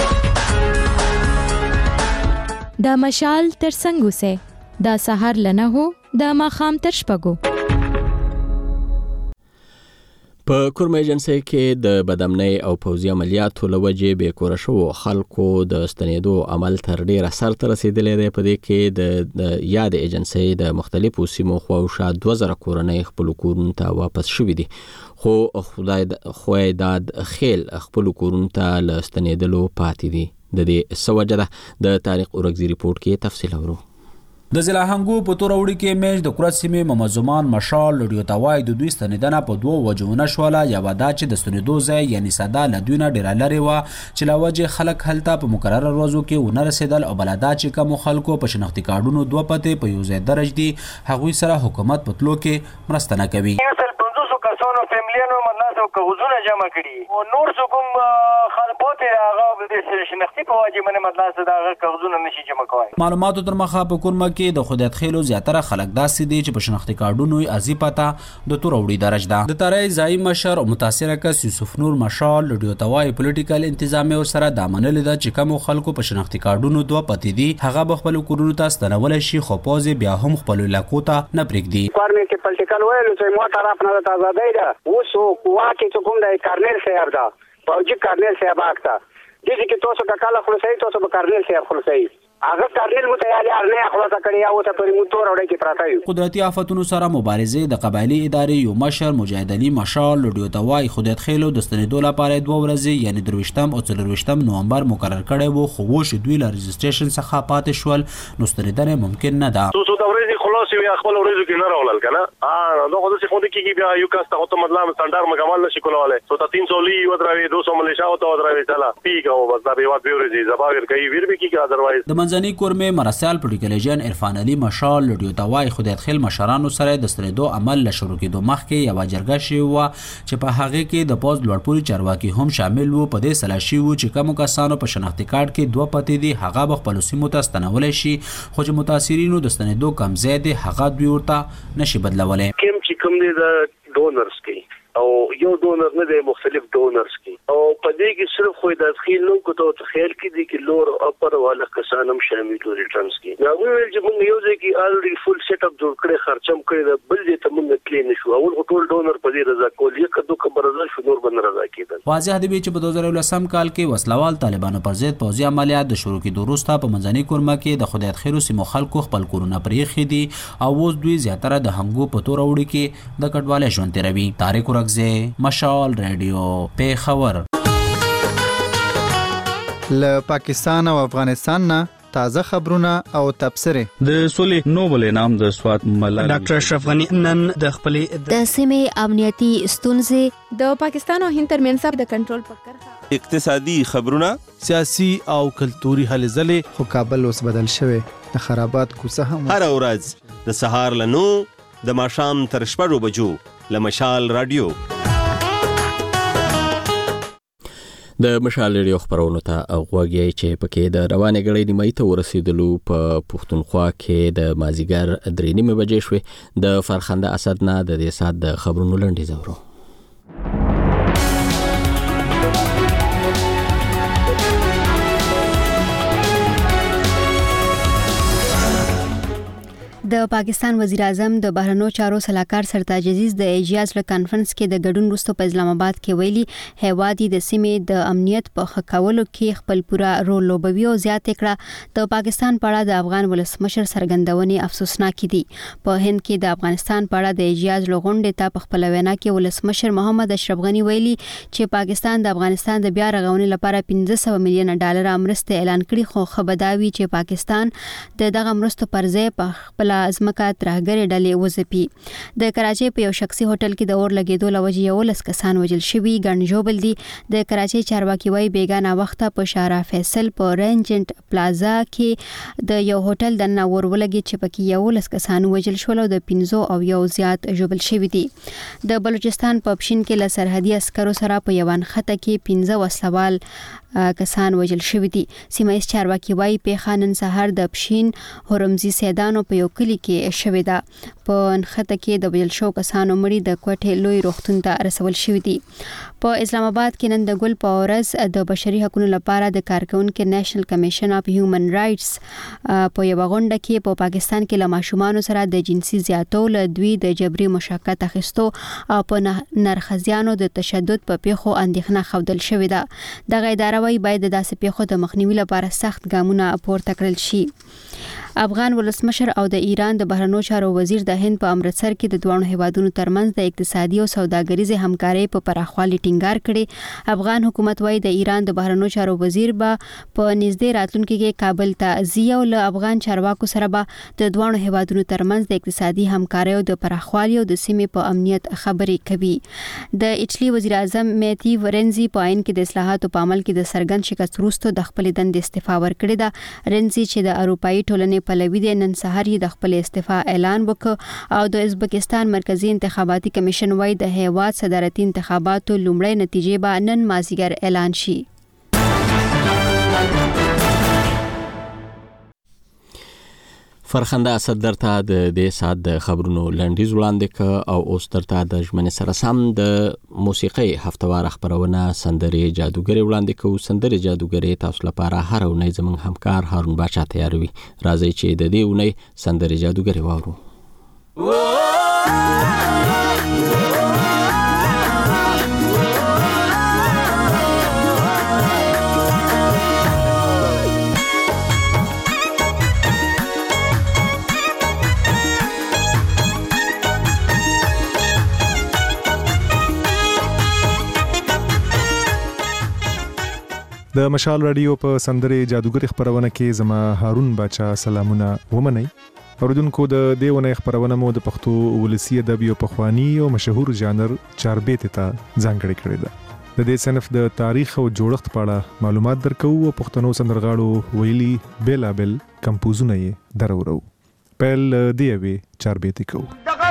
دا مشال تر څنګه سه دا سحر لنه هو دا ماخام تر شپګو. په کورم ایجنسی کې د بدامنۍ او پوځي عملیاتو لوجې به کور شو خلکو د ستنېدو عمل تر ډیره سر ته رسیدلې ده. په دې کې د یاد ایجنسی د مختلفو سیمو خواوشا دوه زره کورنۍ خپل کورونو ته واپس شوې دي. خو خدای خوای داد خیل خپل کورونو ته لستنېدلو پاتې دي. د دې سوجه د تاریخ اورګزی ریپورت کې تفصیل اورو. د ضلع هنګو په تور وړي کې میش د کورت سیمې ممزمان مشال لډیو توای د دوی ستنیدنه په دوه وجهونه شواله. یا ودا چې د ستنیدو ځای یعنی ساده لدوینه ډیر لري و چې لاوجه خلک هلته په مقرره ورځو کې ونه رسیدل او بلدا چې کوم خلکو په شناختی کارډونو دوه پته په یو ځای درج دي هغوی سره حکومت په تلو کې مرسته نه کوي. کسانو فیملیانو مدناسو کغوزونه جمع کړي او نور څو کوم خلپوت هغه د شناختی په واجب باندې مدناسو دا کغوزونه نشي جمع کوي. معلوماتو تر مخه په کورمه کې د خودت خېلو زیاتره خلک داسې دي چې په شناختی کارډونو یې ازي پتا د تور وړي درج ده. د تارای ځای مشر او متاثره کس یوسف نور مشال لډیو توای پولیټیکل انتظامی ور سره د منل د چې کوم خلکو په شناختی کارډونو دوه پتی دي هغه بخپل کورونو ته ستنول شي خو پوزي بیا هم خپل علاقو ته نه پرېږدي. کورنۍ کې پولیټیکل وایي چې مو طرف نه تازه دی وسو واکه چې کوم د کارنل صاحب دا فوجي کارنل صاحب اخته دي چې تاسو کله خلاصې تاسو به کارنل صاحب خلاصې هغه کارنل متعالی ارنه خلاصه کړی او ته پر موټر وړي کې پراته یو. قدرتي آفتونو سره مبارزه د قبایلی ادارې یو مشر مجاهد علي مشال لډیو توای خودت خېلو د ستنېدو لپاره دوه ورځې یعنی درويشتم او څلورويشتم نومبر مقرر کړی وو خو وش دوی ل رجسټریشن څخه پاتې شول نو ستنېدنه ممکن نه ده. تاسو د ورځې خلاص یو خپل ورځې کې نه راولل کنه اه نو خو د څه خو د کیږي بیا یو کاست او ته مطلب سټانډر مکمل نشي کولای سو ته تین سو لی و دراوي دو سو ملیشا او ته دراوي چلا پیګه او بس دا به وات ورځي زباغر کوي ویر به کیږي اذروایز. د منځني کورمه مرسال پولیټیکل عرفان علي مشال لډیو توای خودت خیل مشرانو سره د ستنېدو عمل له شروع کېدو مخکې یو جرګه شوی و چې په هغه کې د پوز لوړپوري چارواکي هم شامل وو. په دې سلا شي وو چې کوم کسانو په شناختی کارت کې دوه پتی دي هغه بخپل سیمو ته ستنول شي خو چې متاثرینو د ستنېدو کم زیات هغه دوی ورته نشي بدلولای. کوم چې کوم دي د ډونرز کې او یو ډونر نه دی مختلف ډونرز کې او په دې کې صرف خو د تخیل نو کو ته خیال کې دي کې لور اپر والا کسان هم شامل دي ریټرنز کې. نو ویل چې موږ یو ځای کې الریډي فول سیټ اپ جوړ کړی خرچم کړی د بل دې ته موږ کلین شو اول ټول ډونر په دې رضا کول یک دوه خبر رضا شو نور بن رضا کېدل. واضح دی چې په دوه زره ولسم کال کې وسلوال طالبانو پر ضد پوځي عملیات د شروع کېدو وروسته په منځني کورمه کې د خدایت خیرو سیمو خلکو خپل کورونه پرېښي دي او اوس دوی زیاتره د هنګو په تور وړي کې د کډواله ژوند تیروي. تاریخ اورګزی مشال ریډیو پیښور. له پاکستان او افغانستان نه تازه خبرونه او تبصره. د سولې نوبل انعام د سوات ملال ډاکټر اشرف غنی نن د خپل د سیمې امنیتي ستونزې د پاکستان او هند ترمنځ د کنټرول پکړه اقتصادي خبرونه سیاسي او کلتوري هلې ځلې خو کابل اوس بدل شوی د خرابات کوڅه هم هر ورځ د سهار لنو د ماښام تر شپږو بجو له مشال رادیو. د مشال ریډیو خبرونو ته غوږی چې پکې د روانې غړې نیمایي ته ورسېدلو په پښتونخوا کې د مازیګر درې نیمې بجې شوې. د فرخنده اسد نه د دې سات د خبرونو لنډیز اورو. د پاکستان وزیر اعظم د بهرنیو چارو سلاکار سرتاج عزیز د ایجاز له کانفرنس کې د ګډون وروسته په اسلام آباد کې ویلي هیواد د سیمې د امنیت په ښه کولو کې خپل پوره رول لوبوي او زیاته کړه د پاکستان په اړه د افغان ولسمشر څرګندونې افسوسناک دي. په هند کې د افغانستان په اړه د ایجاز لغونډې ته په خپل وینا کې ولسمشر محمد اشرف غنی ویلي چې پاکستان د افغانستان د بیا رغونې لپاره پنځه سوه میلیونه ډالر مرسته اعلان کړي، خو خبرداوي چې پاکستان د دغه مرستو پر ځای په خپل ازمکه ترهګر ډلې وزپي. د کراچۍ په یو شخصي هوټل کې د اور لګیدو لوجې یو لس کسان وژل شوي، ګڼ ژوبل دي. د کراچۍ چارواکي وايي بیګانه وخته په شارع فیصل په رینجنټ پلازا کې د یو هوټل د نور ولګي چې پکې یو لس کسان وژل شول او د پنځو او یو زیات ژوبل شوي دي. د بلوچستان په پښین کې له سرحدي عسکرو سره په یوان خطه کې پنځه وسلوال کسان وژل شوي دي. سیمایي چارواکي وايي پیښه نن سهار د پښین هرمزي سیدانو په یو کلی کې شوې ده. په نښته کې د وژل شوو کسانو مړي د کوټې لوی روغتون ته رسول شوي دي. په اسلام آباد کې نن د ګل په ورځ د بشري حقوقو لپاره د کارکونکو نېشنل کمیشن اف هیومن رائټس په یو غونډه کې په پاکستان کې له ماشومان سره د جنسي زیاتولو دوی د جبري مشقت اخیستو او په نرخزیانو د تشدد په پیښو اندېښنه خوندل شوې ده. دغه اداره وايي باید د داسې پیښو د مخنیوي لپاره سخت ګامونه پورته کړل شي. افغان ولسمشر او د ایران د بهرنیو چارو وزیر د هند په امرتسر کې د دوه هیوادونو ترمنځ د اقتصادي او سوداګریزې همکارۍ په پراخوالي ټینګار کړي. افغان حکومت وايي د ایران د بهرنیو چارو وزیر به په نږدې راتلونکي کې کابل ته ځي او له افغان چارواکو سره به د دوه هیوادونو ترمنځ د اقتصادي همکارۍ او د پراخوالي او د سیمې په امنیت خبرې کوي. د ایټالي وزیر اعظم میتی ورنزي په عین کې د اصلاحاتو په عمل کې د سرګن شکست وروسته د خپل دندې استعفا ورکړې ده. رنزي چې د اروپאי ټولنې پلوي دی نن سهار یې د خپل استعفا اعلان وکړ او د ازبکستان مرکزی انتخاباتي کمیشن وايي د هیواد صدارتي انتخاباتو لومړی نتیجې به نن مازیګر اعلان شي. فرخنده اسد درته د دې سات د خبرونو لنډیز وړاندې ک او اوس درته د ژمنې سره سم د موسیقي هفتوار خبرونه سندري جادوګری وړاندې کو. سندري جادوګری تاسو لپاره هر اونۍ زموږ همکار هارون باچا تیاروي. راځي چې د دې اونۍ سندري جادوګری واورو. د مشال رادیو په سندري جادوګری خبرونه کې زما هارون باچا سلامونه ومنئ. اوریدونکو د دیونه خبرونه مو د پښتو ولسی ادب یو پخوانی او مشهور ژانر چاربیت ته ځانګړی کړی ده. د دې صنف د تاریخ او جوړښت په اړه معلومات درکو او پښتنو سندرغاړو ویلي بیلا بیل کمپوزونه یې درورو. پهل دی وی چاربیت کو.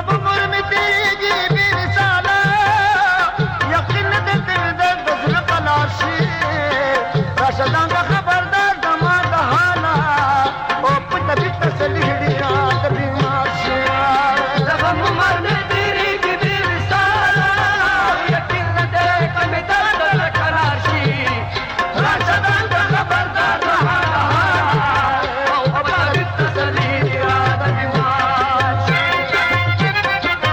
شدان کا خبردار دماغ حالا او پتہ بھی تسلی دیا کبھی ماشیا جب ہم مرنے تیری کی دل سالا یقین نہ دے کمی دل کراشی شدان کا خبردار حالا او پتہ بھی تسلی دیا کبھی ماشیا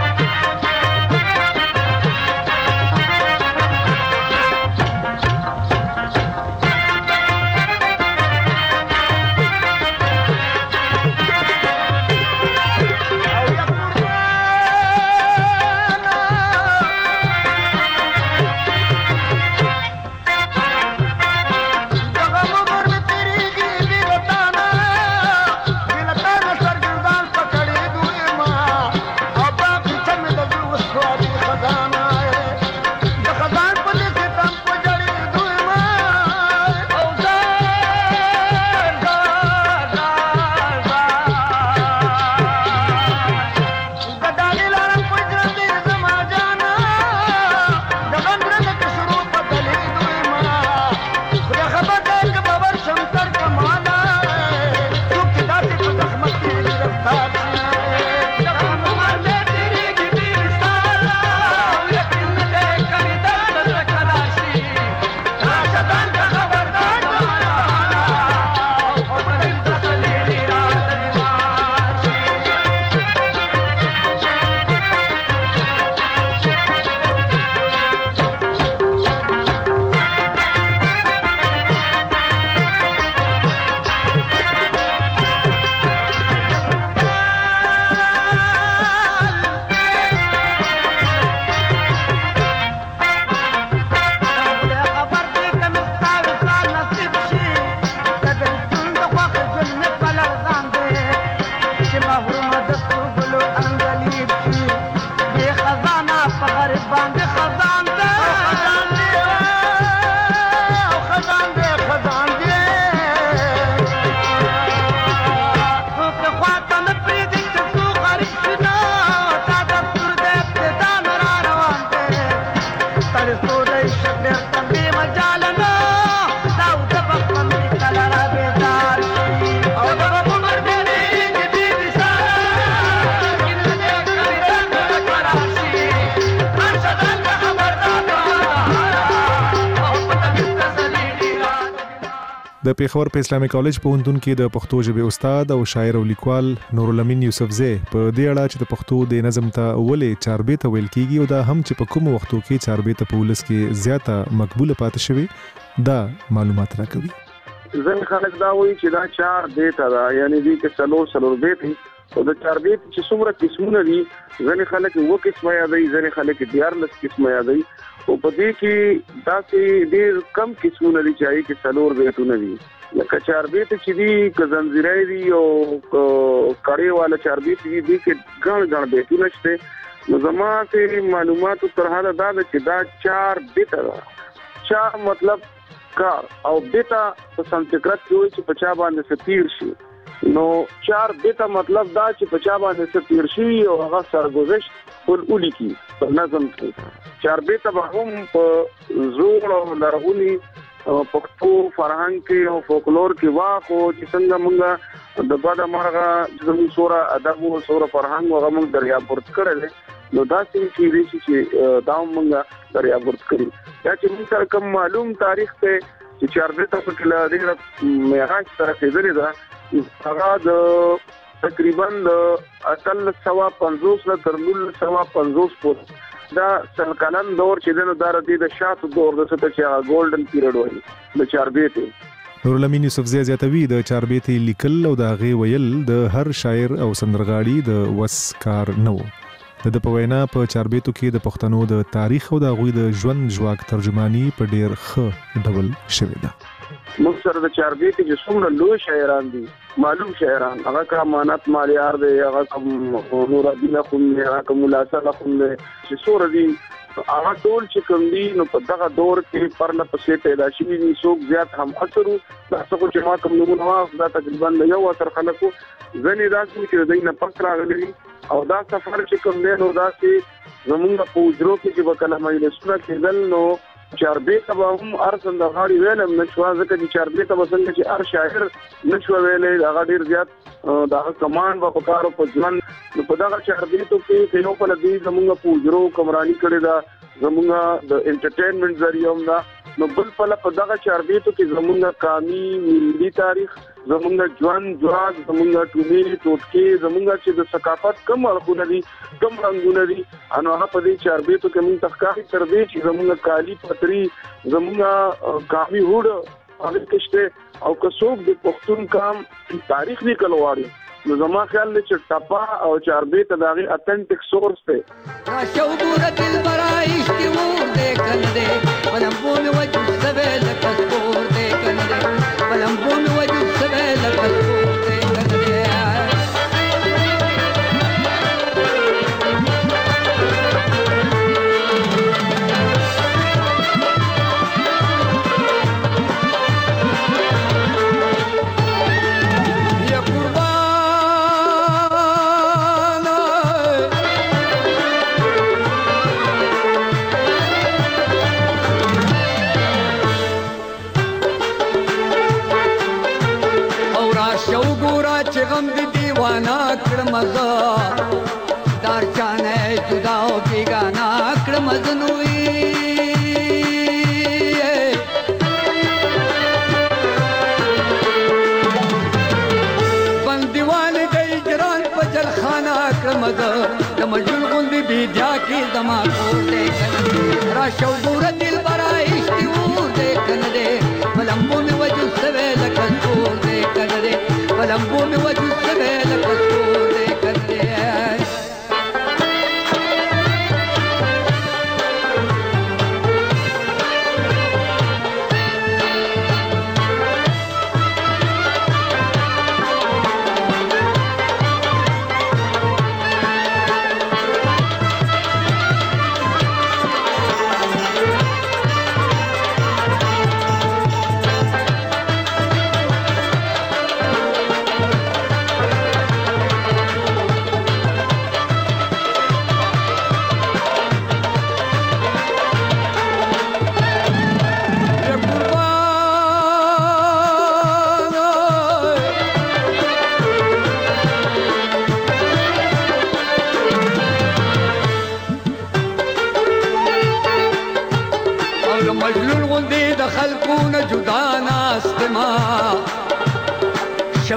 د پیښور په اسلامي کالج پوهنتون کې د پښتو ژبې استاد او شاعر او لیکوال نور الامین یوسفزی په دې اړه چې د پښتو د نظم ته ولې چاربیته ویل کیږي او دا هم چې په کوم وختو کې چاربیته په ولس کې زیاته مقبوله پاتې شوی دا معلومات راکوي. ځینې خلک دا وایي چې دا چار بیته ده، یعنی دې کې څلور څلور بیت او د چار بیت چې څومره قسمونه دي، ځینې خلک اووه قسمه یادوي، ځینې خلک دیارلس قسمه یادوي او په دې کې داسې ډېر کم قسمونه دي چې هغې کې څلور بیتونه دي. لکه چاربیت چې دي که زنځیری دي او کړې والا چاربیت دي، دې کې ګڼ ګڼ بیتونه شته. نو زما چې معلوماتو تر حاله دا ده چې دا چار بیته ده. چار مطلب کار او بیته په سنسکرت کې وایي چې په چا باندې څه تیر شي، نو چار بیته مطلب دا چې په چا باندې څه تیر شي او هغه سرګذشت ول ولیکي په نظم کې. چار بیته به هم په زوړ او لرغوني پښتو فرهنګ کې او فولکلور کې واخو چې څنګه موږ د بده مرغه چې زموږ سوره ادب او سوره فرهنګ هغه موږ دریابورت کړل، نو دا څنګه کېږي چې دا موږ دریابورت کړی یا چې موږ سره کوم معلوم تاریخ ته چې چار بیته په کې لري معراج سره کېدلې ده، هغه د تقریبا اتل سوا پنځوس نه تر نول سوا پنځوس پورې دا سلکلن دور چې دنه دار دي د شاتو دور د څه چې ګولډن پیریډ وایي د چاربیته. نور الامین یوسفزی زیاتوي د چاربیته لیکل او د هغې ویل د هر شاعر او سندرغاړي د وس کار نه و. د په وینا په چاربیتو کې د پښتنو د تاریخ او د هغوی د ژوند ژواک ترجمانی په ډیر ښه ډول شوې ده. موږ سره د چاربیته چې څومره لوی شاعران دي، معلوم شاعران، هغه که امانت مالیار دی، هغه کوم نور الدین اخوند دی، هغه کوم ملا حسن اخوند دی، چې څومره دي هغه ټول چې کوم دي نو په دغه دور کې پرله پسې پیدا شوي دي. څوک زیات هم اثر و دا څه چې ما کوم نمونه واخ دا تقریبا د یو اثر خلکو ځینې داسې چې د دوی نه پس راغلي او دا سفر چې کوم دی نو داسې زمونږ په حجرو کې چې به کله مجلسونه کېدل نو چاربیته به هم هر سندرغاړي ویل هم نه شوه، ځکه چې چاربیته به څنګه چې هر شاعر نه شوه ویلی، هغه ډېر زیات د هغه کمان به په کار او په ژوند. نو په دغه چاربیتو کې که یو پله دوی زمونږ په حجرو کمراني کړې ده، زمونږ د انټرټینمنټ ذریعه هم ده، نو بل پله په دغه چاربیتو کې زمونږ قامي ملي تاریخ، زمونږ ژوند ژواک، زمونږ ټولې ټوټکې، زمونږ چې د ثقافت کم اړخونه دي کم رنګونه دي، نو هغه په دې چاربیتو کې موږ ته ښکاري تر دې چې زمونږ کالي پتري، زمونږ قامي هوډ هغې کې شته. او که څوک د پښتون قام تاریخ لیکل غواړي نو زما خیال دی چې ټپه او چاربیته د هغې اتنټیک سورس دی. راشه وګوره دلبره عشقي اور دی کنه دی، په لمبو مې وجود سوی لکه سپور دی کنه دی، په لمبو مې وجود سوی لکه سپور دی کنه دی. غم دی دیوانا کړم زه دار چانه جدا او بیگانا کړم زنوي بندیوان د اجران په جلخانه کړم زه د مجنون غوندي بيدیا کې زما کور دې کنه راشه وګوره دلبره عشقي اور دې کنه دې ملمبو مې وجود سوی لکه سپور دې کنه دې لمبو میں وجود سوی لکه سپور دی کنه دی.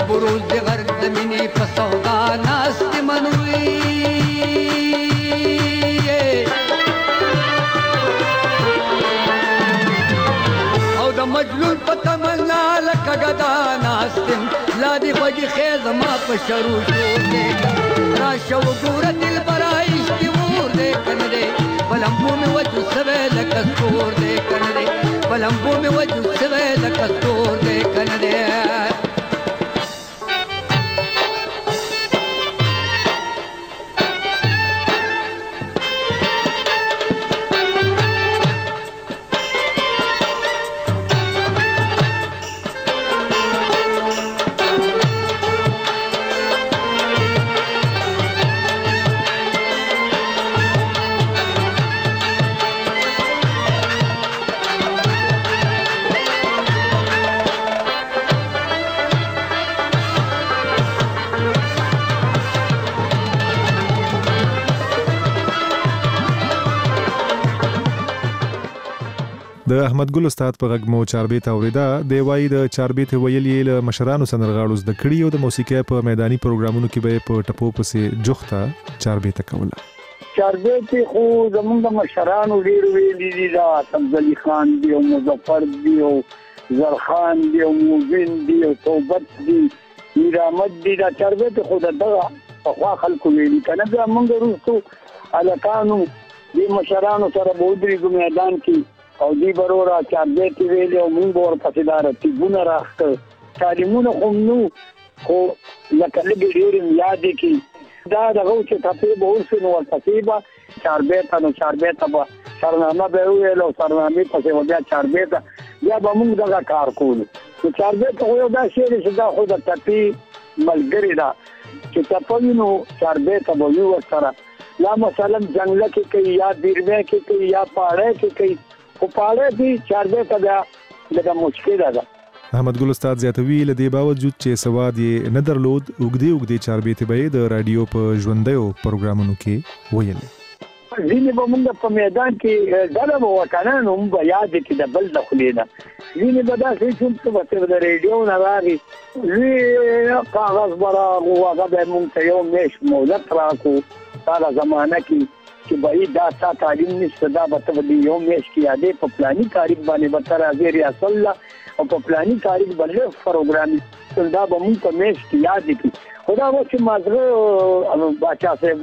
بروز د غرق د مینې په سودا ناستې منوي او د مجنون په تمنا لکه ګدا ناستم لا دې خوږې خیر زما په شرو شور دی راشه وګوره دلبره عشقي اور دی که نه دی په لمبو مې وجود سوی لکه ستور دی که نه دی په لمبو مې وجود سوی لکه ستور دی که نه دی د احمد ګل استاد په غږ مو چاربیت اوریدا دی وای د چاربیت ویل یې له مشرانو سندرغاړو زده کړي او د موسیقي په میداني پروګرامونو کې به په ټپو پسې جوخته چاربیت کوله. چاربیت خو زمونږ د مشرانو ډیر ویلي دي دا تمزلی خان دی او مظفر دی او زرخان دی او موزین دی او توبت دی میرامد دی دا چاربیت خو دغه په خلکو ویلي کنه دا موږ وروسته الکانو د مشرانو سره بودري په میدان کې او دی برورا چاربیت ویل او موږ ورپسې دا رتیبونه راخته تعلیمونه خو نو خو لکه لږ ډېر یاد کی دا دغه چې تاسو به اوس نو ورپسې به چاربیت نو چاربیت به سرنامه به ویل او سرنامه پسې بیا چاربیت بیا به موږ دغه کار کوو چې چاربیت خو یو دا شی چې دا خو د تپی ملګری دا چې تاسو نو چاربیت به یو سره لا مثلا جنگل کې کوي یا بیرمه کې کوي یا پاړه کې کوي خو پاړه دي چاربیت دا دغه مشکل ده. احمد ګل استاد زیاتوی له دې باوجود چې سواد یې نه درلود وګدي وګدي چاربیت به د رادیو په ژوندیو پروګرامونو کې ویل. ځینې به موږ په میدان کې ډله به وکنه نو به یاد کې د بل د خولې نه ځینې به داسې چې په د ریډیو نه راغی وی کاغذ به راغو هغه به موږ ته یو میاشت مهلت راکړو هغه زمانه کې چې به دا تا تعلیم نشته دا به ته د یو میاشت کې یادې په پلاني تاریخ باندې به ته راځې ریاست الله او په پلاني تاریخ باندې پروګرام دا به موږ په میاشت کې یاد کړي خدا و چې مازغه باچا صاحب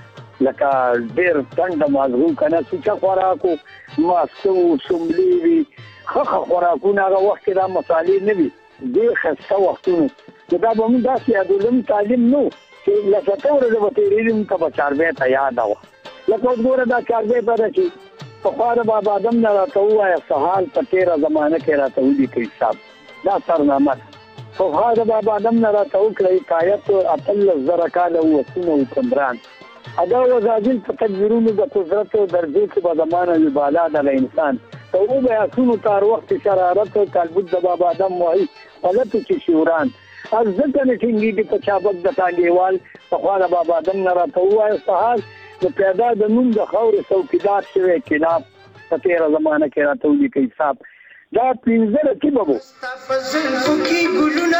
لکه ډېر څنګه مازغو کنه چې خوراکو ماسکو سملی وی خخ خوراکونه هغه وخت دا مصالې نه وي ډېر خسته وختونه دا به موږ داسې یادولم تعلیم نو چې لکه ټول د وتیریم ته په چاربیت یاد و لکه وګوره دا چاربیت راځي په خاطر بابا آدم نه راته وایي سهال په تیره زمانه کې راته ودی کوي صاحب دا سرنامه په خاطر بابا آدم نه راته وکړي کایت اتل زره کاله وسونه وکمران ادا وزاجل په تدبیرونو د قدرت درجه کې په زمانه وی بالا د انسان ته او بیا سونو تار وخت شرارت کلبد د بابا آدم وایي غلط چې شوران از ځکه نه ټینګي د پچابک د تاګیوال په خاطر بابا آدم نه راته وایي سهال نو پیدا د نوم د خاورې څوکیدار شوی کلاب په تیره زمانه کې راته ولیکي کوي صاحب دا پنځه کې بابو تاسو کې ګلونه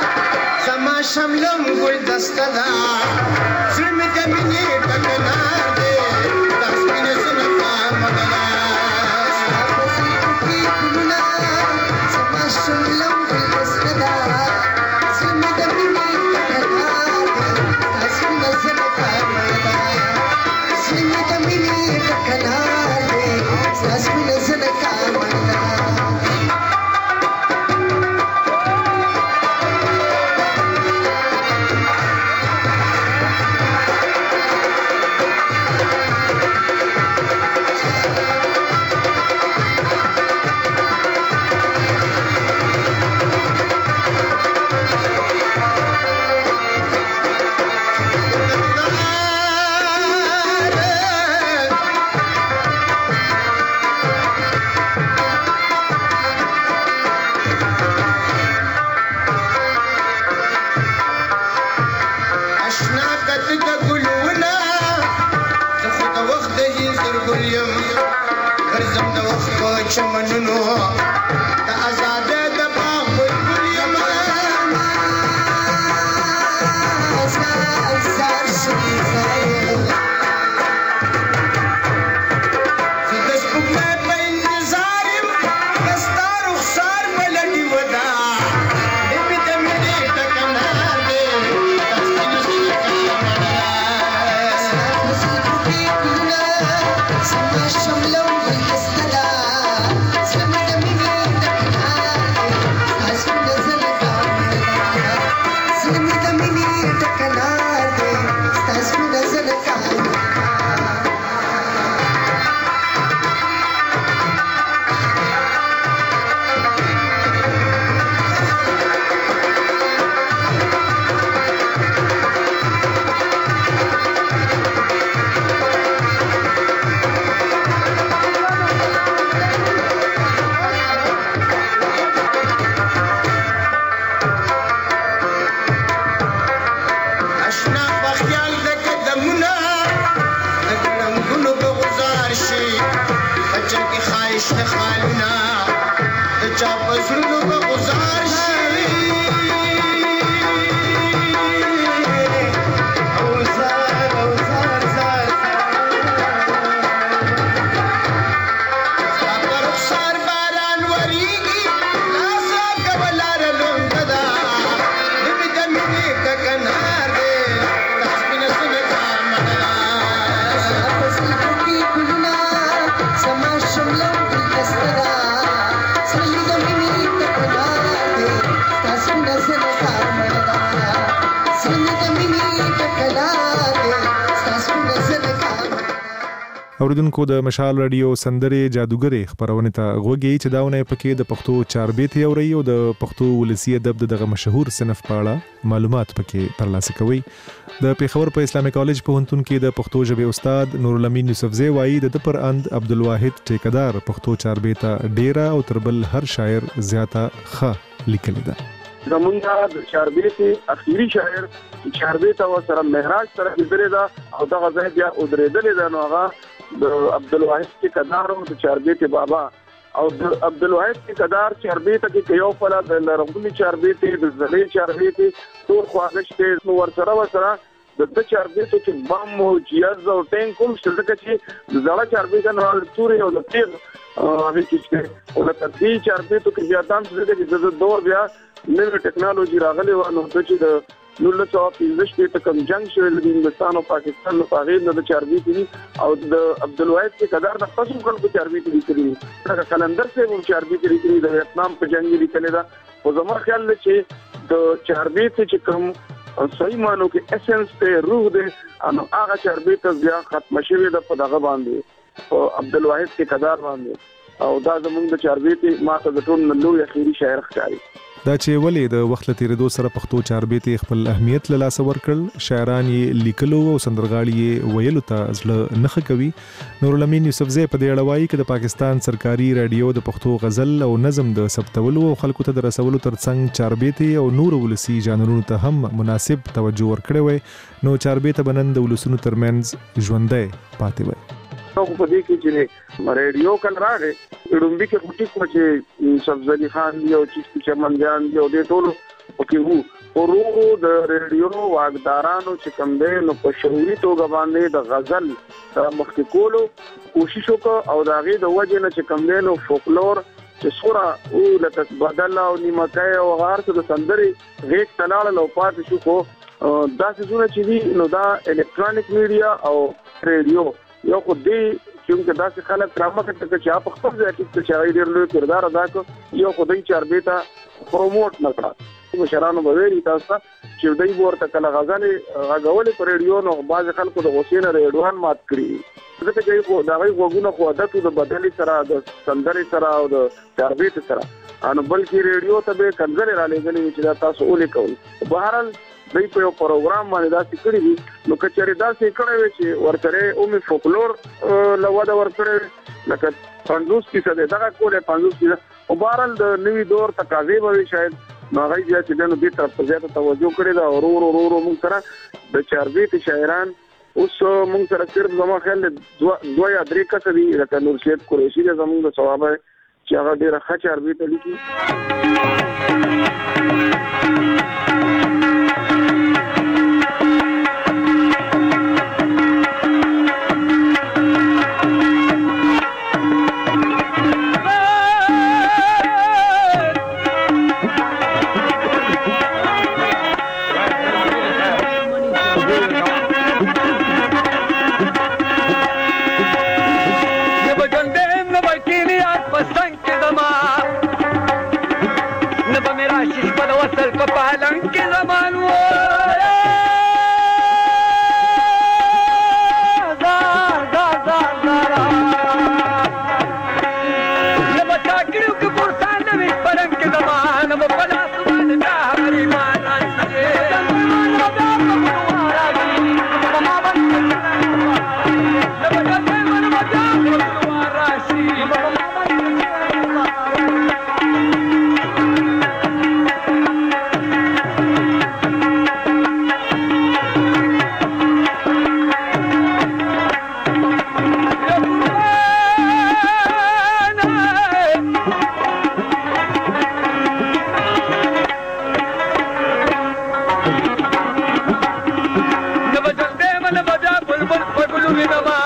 سما شملم ګل دستدا فلم د مینې ټکنا دې تاسو نه سنفا مدلا تاسو کې ګلونه سما شملم ګل دستدا فلم د مینې ټکنا تاسو نه سنفا مدلا فلم د مینې ټکنا دې تاسو نه سنفا مدلا چمنونو د آزاد د باغ ګل یم زړونو به گزار شي او زار او زار زار ستا په رخسار باران وریږي لاسه کولار لونګ ده نوې د مینې ټکنار دی دا سپینه سوې کامنه ستا په زلفو کې ګلونه زما شمله دلکسته ده زړه د مینې ټکنار دی ستا سپینه سوې کامنه ده زړه د مینې ټکنار دی ستا سپینه سوې کامنه اوریدونکو د مشال رادیو سندره جادوګر خبرونه ته غوږی چې داونه پکې د پښتو چاربیت اوري او د پښتو ولسی ادب دغه مشهور صنف پاړه معلومات پکې ترلاسه کوي د پیښور په اسلامي کالج په هنتون کې د پښتو ژبې استاد نور الامین یوسفزی وایي د پر اند عبدالواحد ټیکدار پښتو چاربیت ډیره او تربل هر شاعر زیاته ښه لیکل ده زمونږه د چاربیت اخیری شاعر چاربیت او سره مهراج سره درې دا او دغه ځای بیا ودرېدل دا نو هغه د عبدالواحد ټیکدار او د چاربیت بابا او د عبدالواحد ټیکدار چاربیت کې یو فلا د لرغونی چاربیت د زلي چاربیت ټول خواغشته نو ورسره ورسره د د چاربیت کې بم او جیاز او ټینګ کوم څه چې د زړه چاربیت نه توري او د تیر هغه کې او د دې چاربیت کې زیاتام څه دي چې د دور بیا نوې ټکنالوژي راغلي و نو چې د نولس سوه پنځه شپېته ته کوم جنگ شوی د هندوستان او پاکستان په هغې نه د چاربیت دي او د عبدالواحد ټیکدار د خپل خلکو چاربیت لیکلي دي لکه قلندر صاحب هم چاربیت لیکلي د ویتنام په جنګ کې لیکلې ده خو زما خیال دی چې د چاربیت چې کوم صحیح معنو کې اسنس ته روح دی نو هغه چاربیت بیا ختمه شوې ده په دغه باندې په عبدالواحد ټیکدار باندې او دا زموږ د چاربیت ما ته د ټول نه لوی اخیری شاعر ښکاري دا چې ولې د وخت تیریدو سره پښتو چاربیت خپل اهمیت له لاسه ورکړل شاعران یې لیکلو او سندرغاړي یې ویلو ته ځله نخ کوي نور الامین یوسفزی په دې اړه وایي چې د پاکستان سرکاري رادیو د پښتو غزل او نظم د ثبتولو او خلکو ته د رسولو ترڅنګ چاربیت او نور ولسی ژانرونو ته هم مناسب توجه ورکړي وي نو چاربیت بنند د ولسونو ترمنځ ژوندۍ پاتې وي نو په دې کې چې ریډیو کله راغی ډومبي کې پټی کو چې سبزلی خان دی او چې چمن جان دی او دې ټول پکې وو ورو د ریډیو واغدارانو چې کوم دی نو په شعوري توګه باندې د غزل مخکې کولو کوشش وکړ او د هغې د وجې نه چې کوم دی نو فولکلور چې سوره او لکه بدل او نیمکۍ او هغه څه د سندرې غېږ ته لاړل او پاتې شو خو دا څیزونه چې دي نو دا الکترونیک میډیا او ریډیو یو خو دې چې داسې خلک رامخې ته چې په خپل ځای کې چې هغوی ډېر لوی کردار ادا کړ یو خو دوی چاربیت پروموټ نه کړه مشرانو به ویلي تاسو ته چې دوی به ورته کله غزلې غږولې په ریډیو نو بعضې خلکو د غوسې نه ریډیوان مات کړي ځکه چې د هغوی غوږونه خو عادت و د بدلې سره د سندرې سره او د چاربیت سره نو بلکې ریډیو ته به کنځلې را لېږلې وي چې دا تاسو ولیکئ بهرحال دوی په یو پروګرام باندې داسې کړي دي نو که چېرې داسې کړی وي چې ورسره عمومي فولکلور له وده ورکړی لکه پنځوس فیصده دغه کولی پنځوس فیصده خو بهرحال د نوي دور تقاضې به وي شاید نو هغوی بیا چې دی نو دې طرف ته زیاته توجه کړې ده او ورو ورو ورو ورو موږ سره د چاربیت شاعران اوس موږ سره صرف زما خیال دی دوه یا درې کسه دي لکه نورسید قریشي دی زموږ د صوابه چې هغه ډېره ښه چاربیت لیکي पलंग پګلو وینما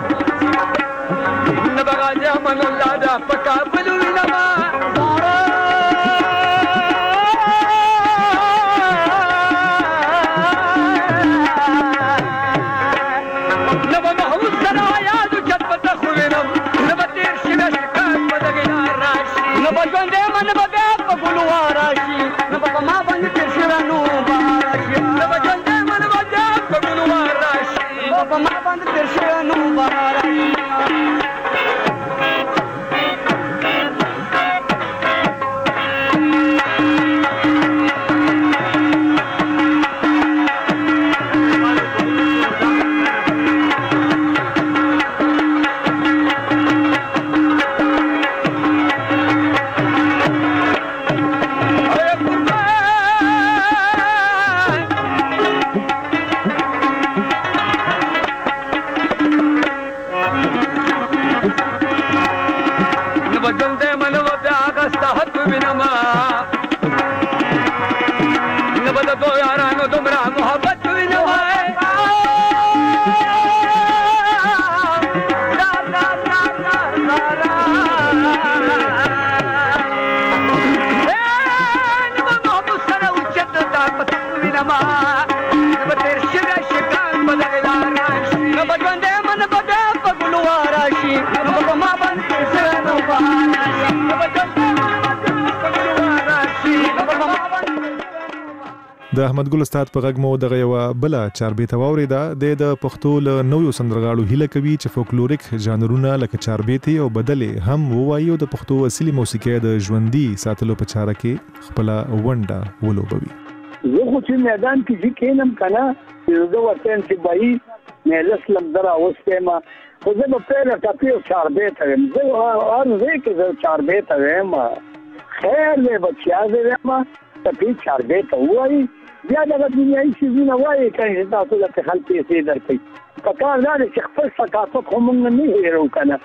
نبغا جامن الله دا پکابلو وینما نبغا محمود سره یاد چت خو وینم نبغا تیر شنه شکایت بدګیا راشي نبغا ژوندې من بیا پګلو راشي نبغا ما باندې تیر شنه نو باراشي نبغا ژوندې من بیا پګلو راشي نبغا ما باندې تیر شنه نو باراشي د احمد ګل استاد په غږ مو دغه یو بل چاربیته واوریدا د پښتو له نویو سندرغاړو هیله کوي چې فولکلوریک ژانرونه لکه چاربیته او بدلې هم ووایو د پښتو اصلي موسیقي د ژوندۍ ساتلو په چاره کې خپل ونډه ولوبوي. زه خو چې میدان کې چې کینم کنه زه وطن چې بای نه لسلم درا اوسېما خو زه په پیره ټاپیو چاربیته ویم زه ارزه کې زه چاربیته ویم خیر دې بچیا دې ما ټاپی چاربیته وایي بیا دغه دنیاي شیزونه وایي چې تاسو د خلک پیسې درکړي په کار دا چې خپل ثقافت خو موږ نه هیرو کنه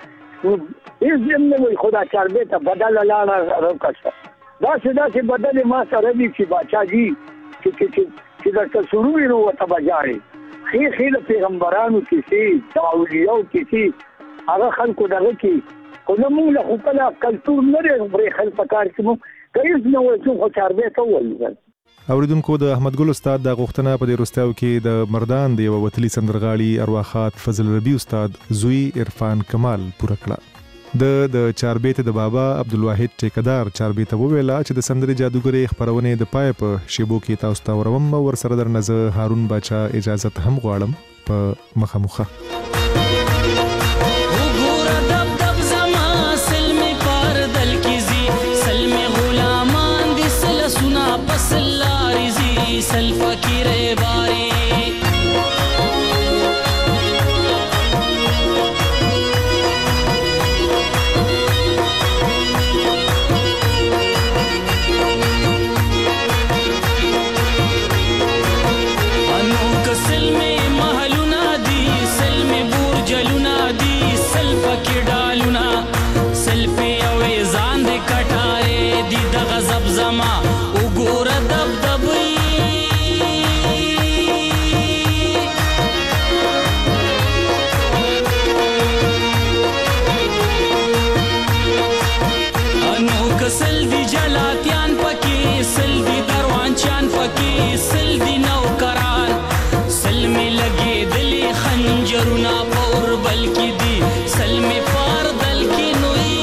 هیڅ هم نه وي خدا چاربیته بدل لاړه راوکشه دا چې دا چې بدل ما سره دي چې باچاجي چې چې چې د تصویرو ورو ته بجاري خیر خیر پیغمبرانو کیسې اولیاء کیسې هغه خلکو دغه کې کوم موږ له خپل کلتور نه لري خلک په کار کې مو کایز نو چې خو چاربیته وایي. اوریدونکو د احمد ګل استاد د غوښتنه په دې وروستیو کې د مردان د یو وتلی سندرغاړي ارواخات فضل ربی استاد زوی عرفان کمال پوره کړه. د د چاربیته د بابا عبدالواحد ټیکدار چاربیته وویلا چې د سندري جادوګری خبرونه د پای په شیبو کې تاسو ته وروم ور سره درنه هارون باچا اجازه هم غواړم په مخه مخه. سل فقیر باری انوک سل میں محلونا دی سل میں بورجلونا دی سل فقیر ڈالونا سل پی اوی زاند کٹارے دی د غضب زما وګور دب دبی سل دی جلاتیان پکی سل دی دروانچان پکی سل دی نوکران سل میں لگے دلی خنجرونا پور بلکی دی سل میں پار دل کی نوئی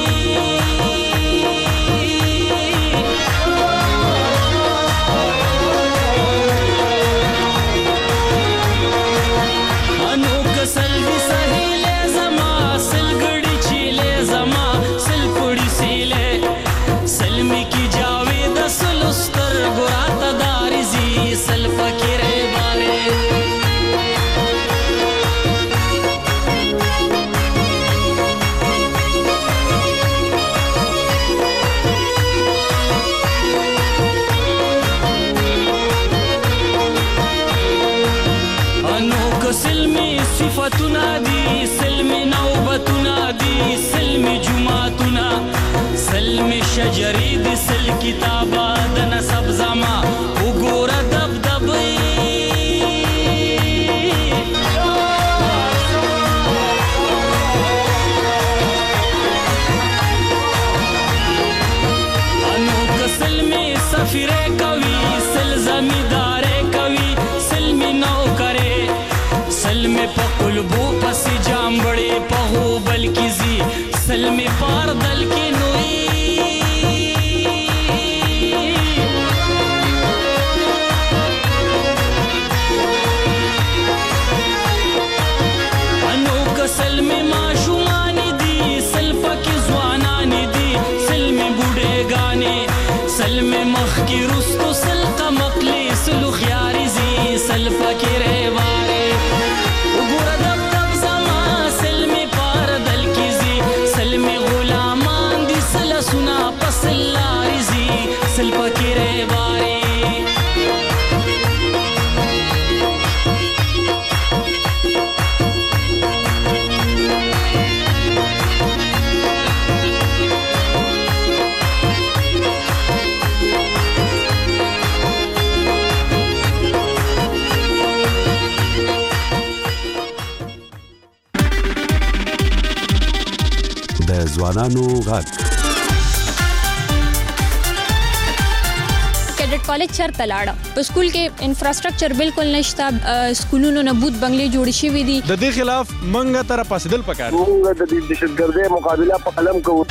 انوک سل دی سہیلے زما سل گڑی چیلے زما سل پڑی سیلے سلمی کی جاوید سلستر گرات دارزی سل فقیر بارے انوک سلمی صفتنا دی سلمی نوبتنا دی سلمی جمعتنا سلمی شجری دی سل کتابا د نسب زما وګوره دب دبی سلمی پار دل کی نوری انو کسلمی معشومانی دی سلفا کی زوانانی دی سلمی بوڑے گانے سلمی مخ کی رستو سلقا مقلی سلو خیاری زی سلفا کی ریوارے گورا دب دب زمان سلمی پار دل کی زی سلمی غلامان دی سل سنا پسلاری زی سلفا کی ریوارے ځوانانو غږ کیډټ کالج چرته لاړه په سکول کې انفراستراکچر بالکل نشته سکولونو نه بوت بنگلې جوړ شوې دي د دې خلاف منګه تر پاسدل پکار موږ د دهشتګردۍ مقابله په قلم کوو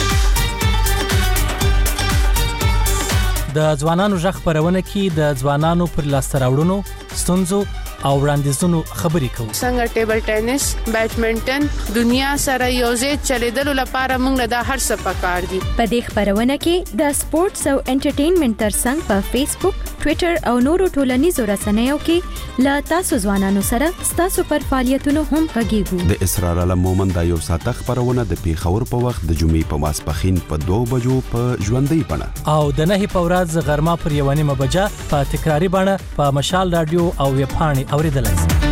د ځوانانو ژغ خبرونه کې د ځوانانو پر لاسته راوړنو ستونزو او وړاندیزونو خبرې کوو څنګه ټیبل ټینس بیډمنټن دنیا سره یوځای چلیدلو لپاره موږ د هر څه پکار دي په دې خبرونه کې د سپورتس او انټرټینمنټ ترڅنګ په فیسبوک ټوئیټر او نورو ټولنیزو رسنیو کې لا تاسو ځوانانو سره تاسو پر فعالیتونو هم غږیږو د اسرار علم مومند یو ساته خبرونه د پیښور په وخت د جمعې په ماسپخین په دوه بجو په ژوندۍ بڼه او د نهي په ورځ غرمه پر یو نیمه بجه په تکراری بڼه په مشال رادیو او ویب پاڼې اوریدلای شئ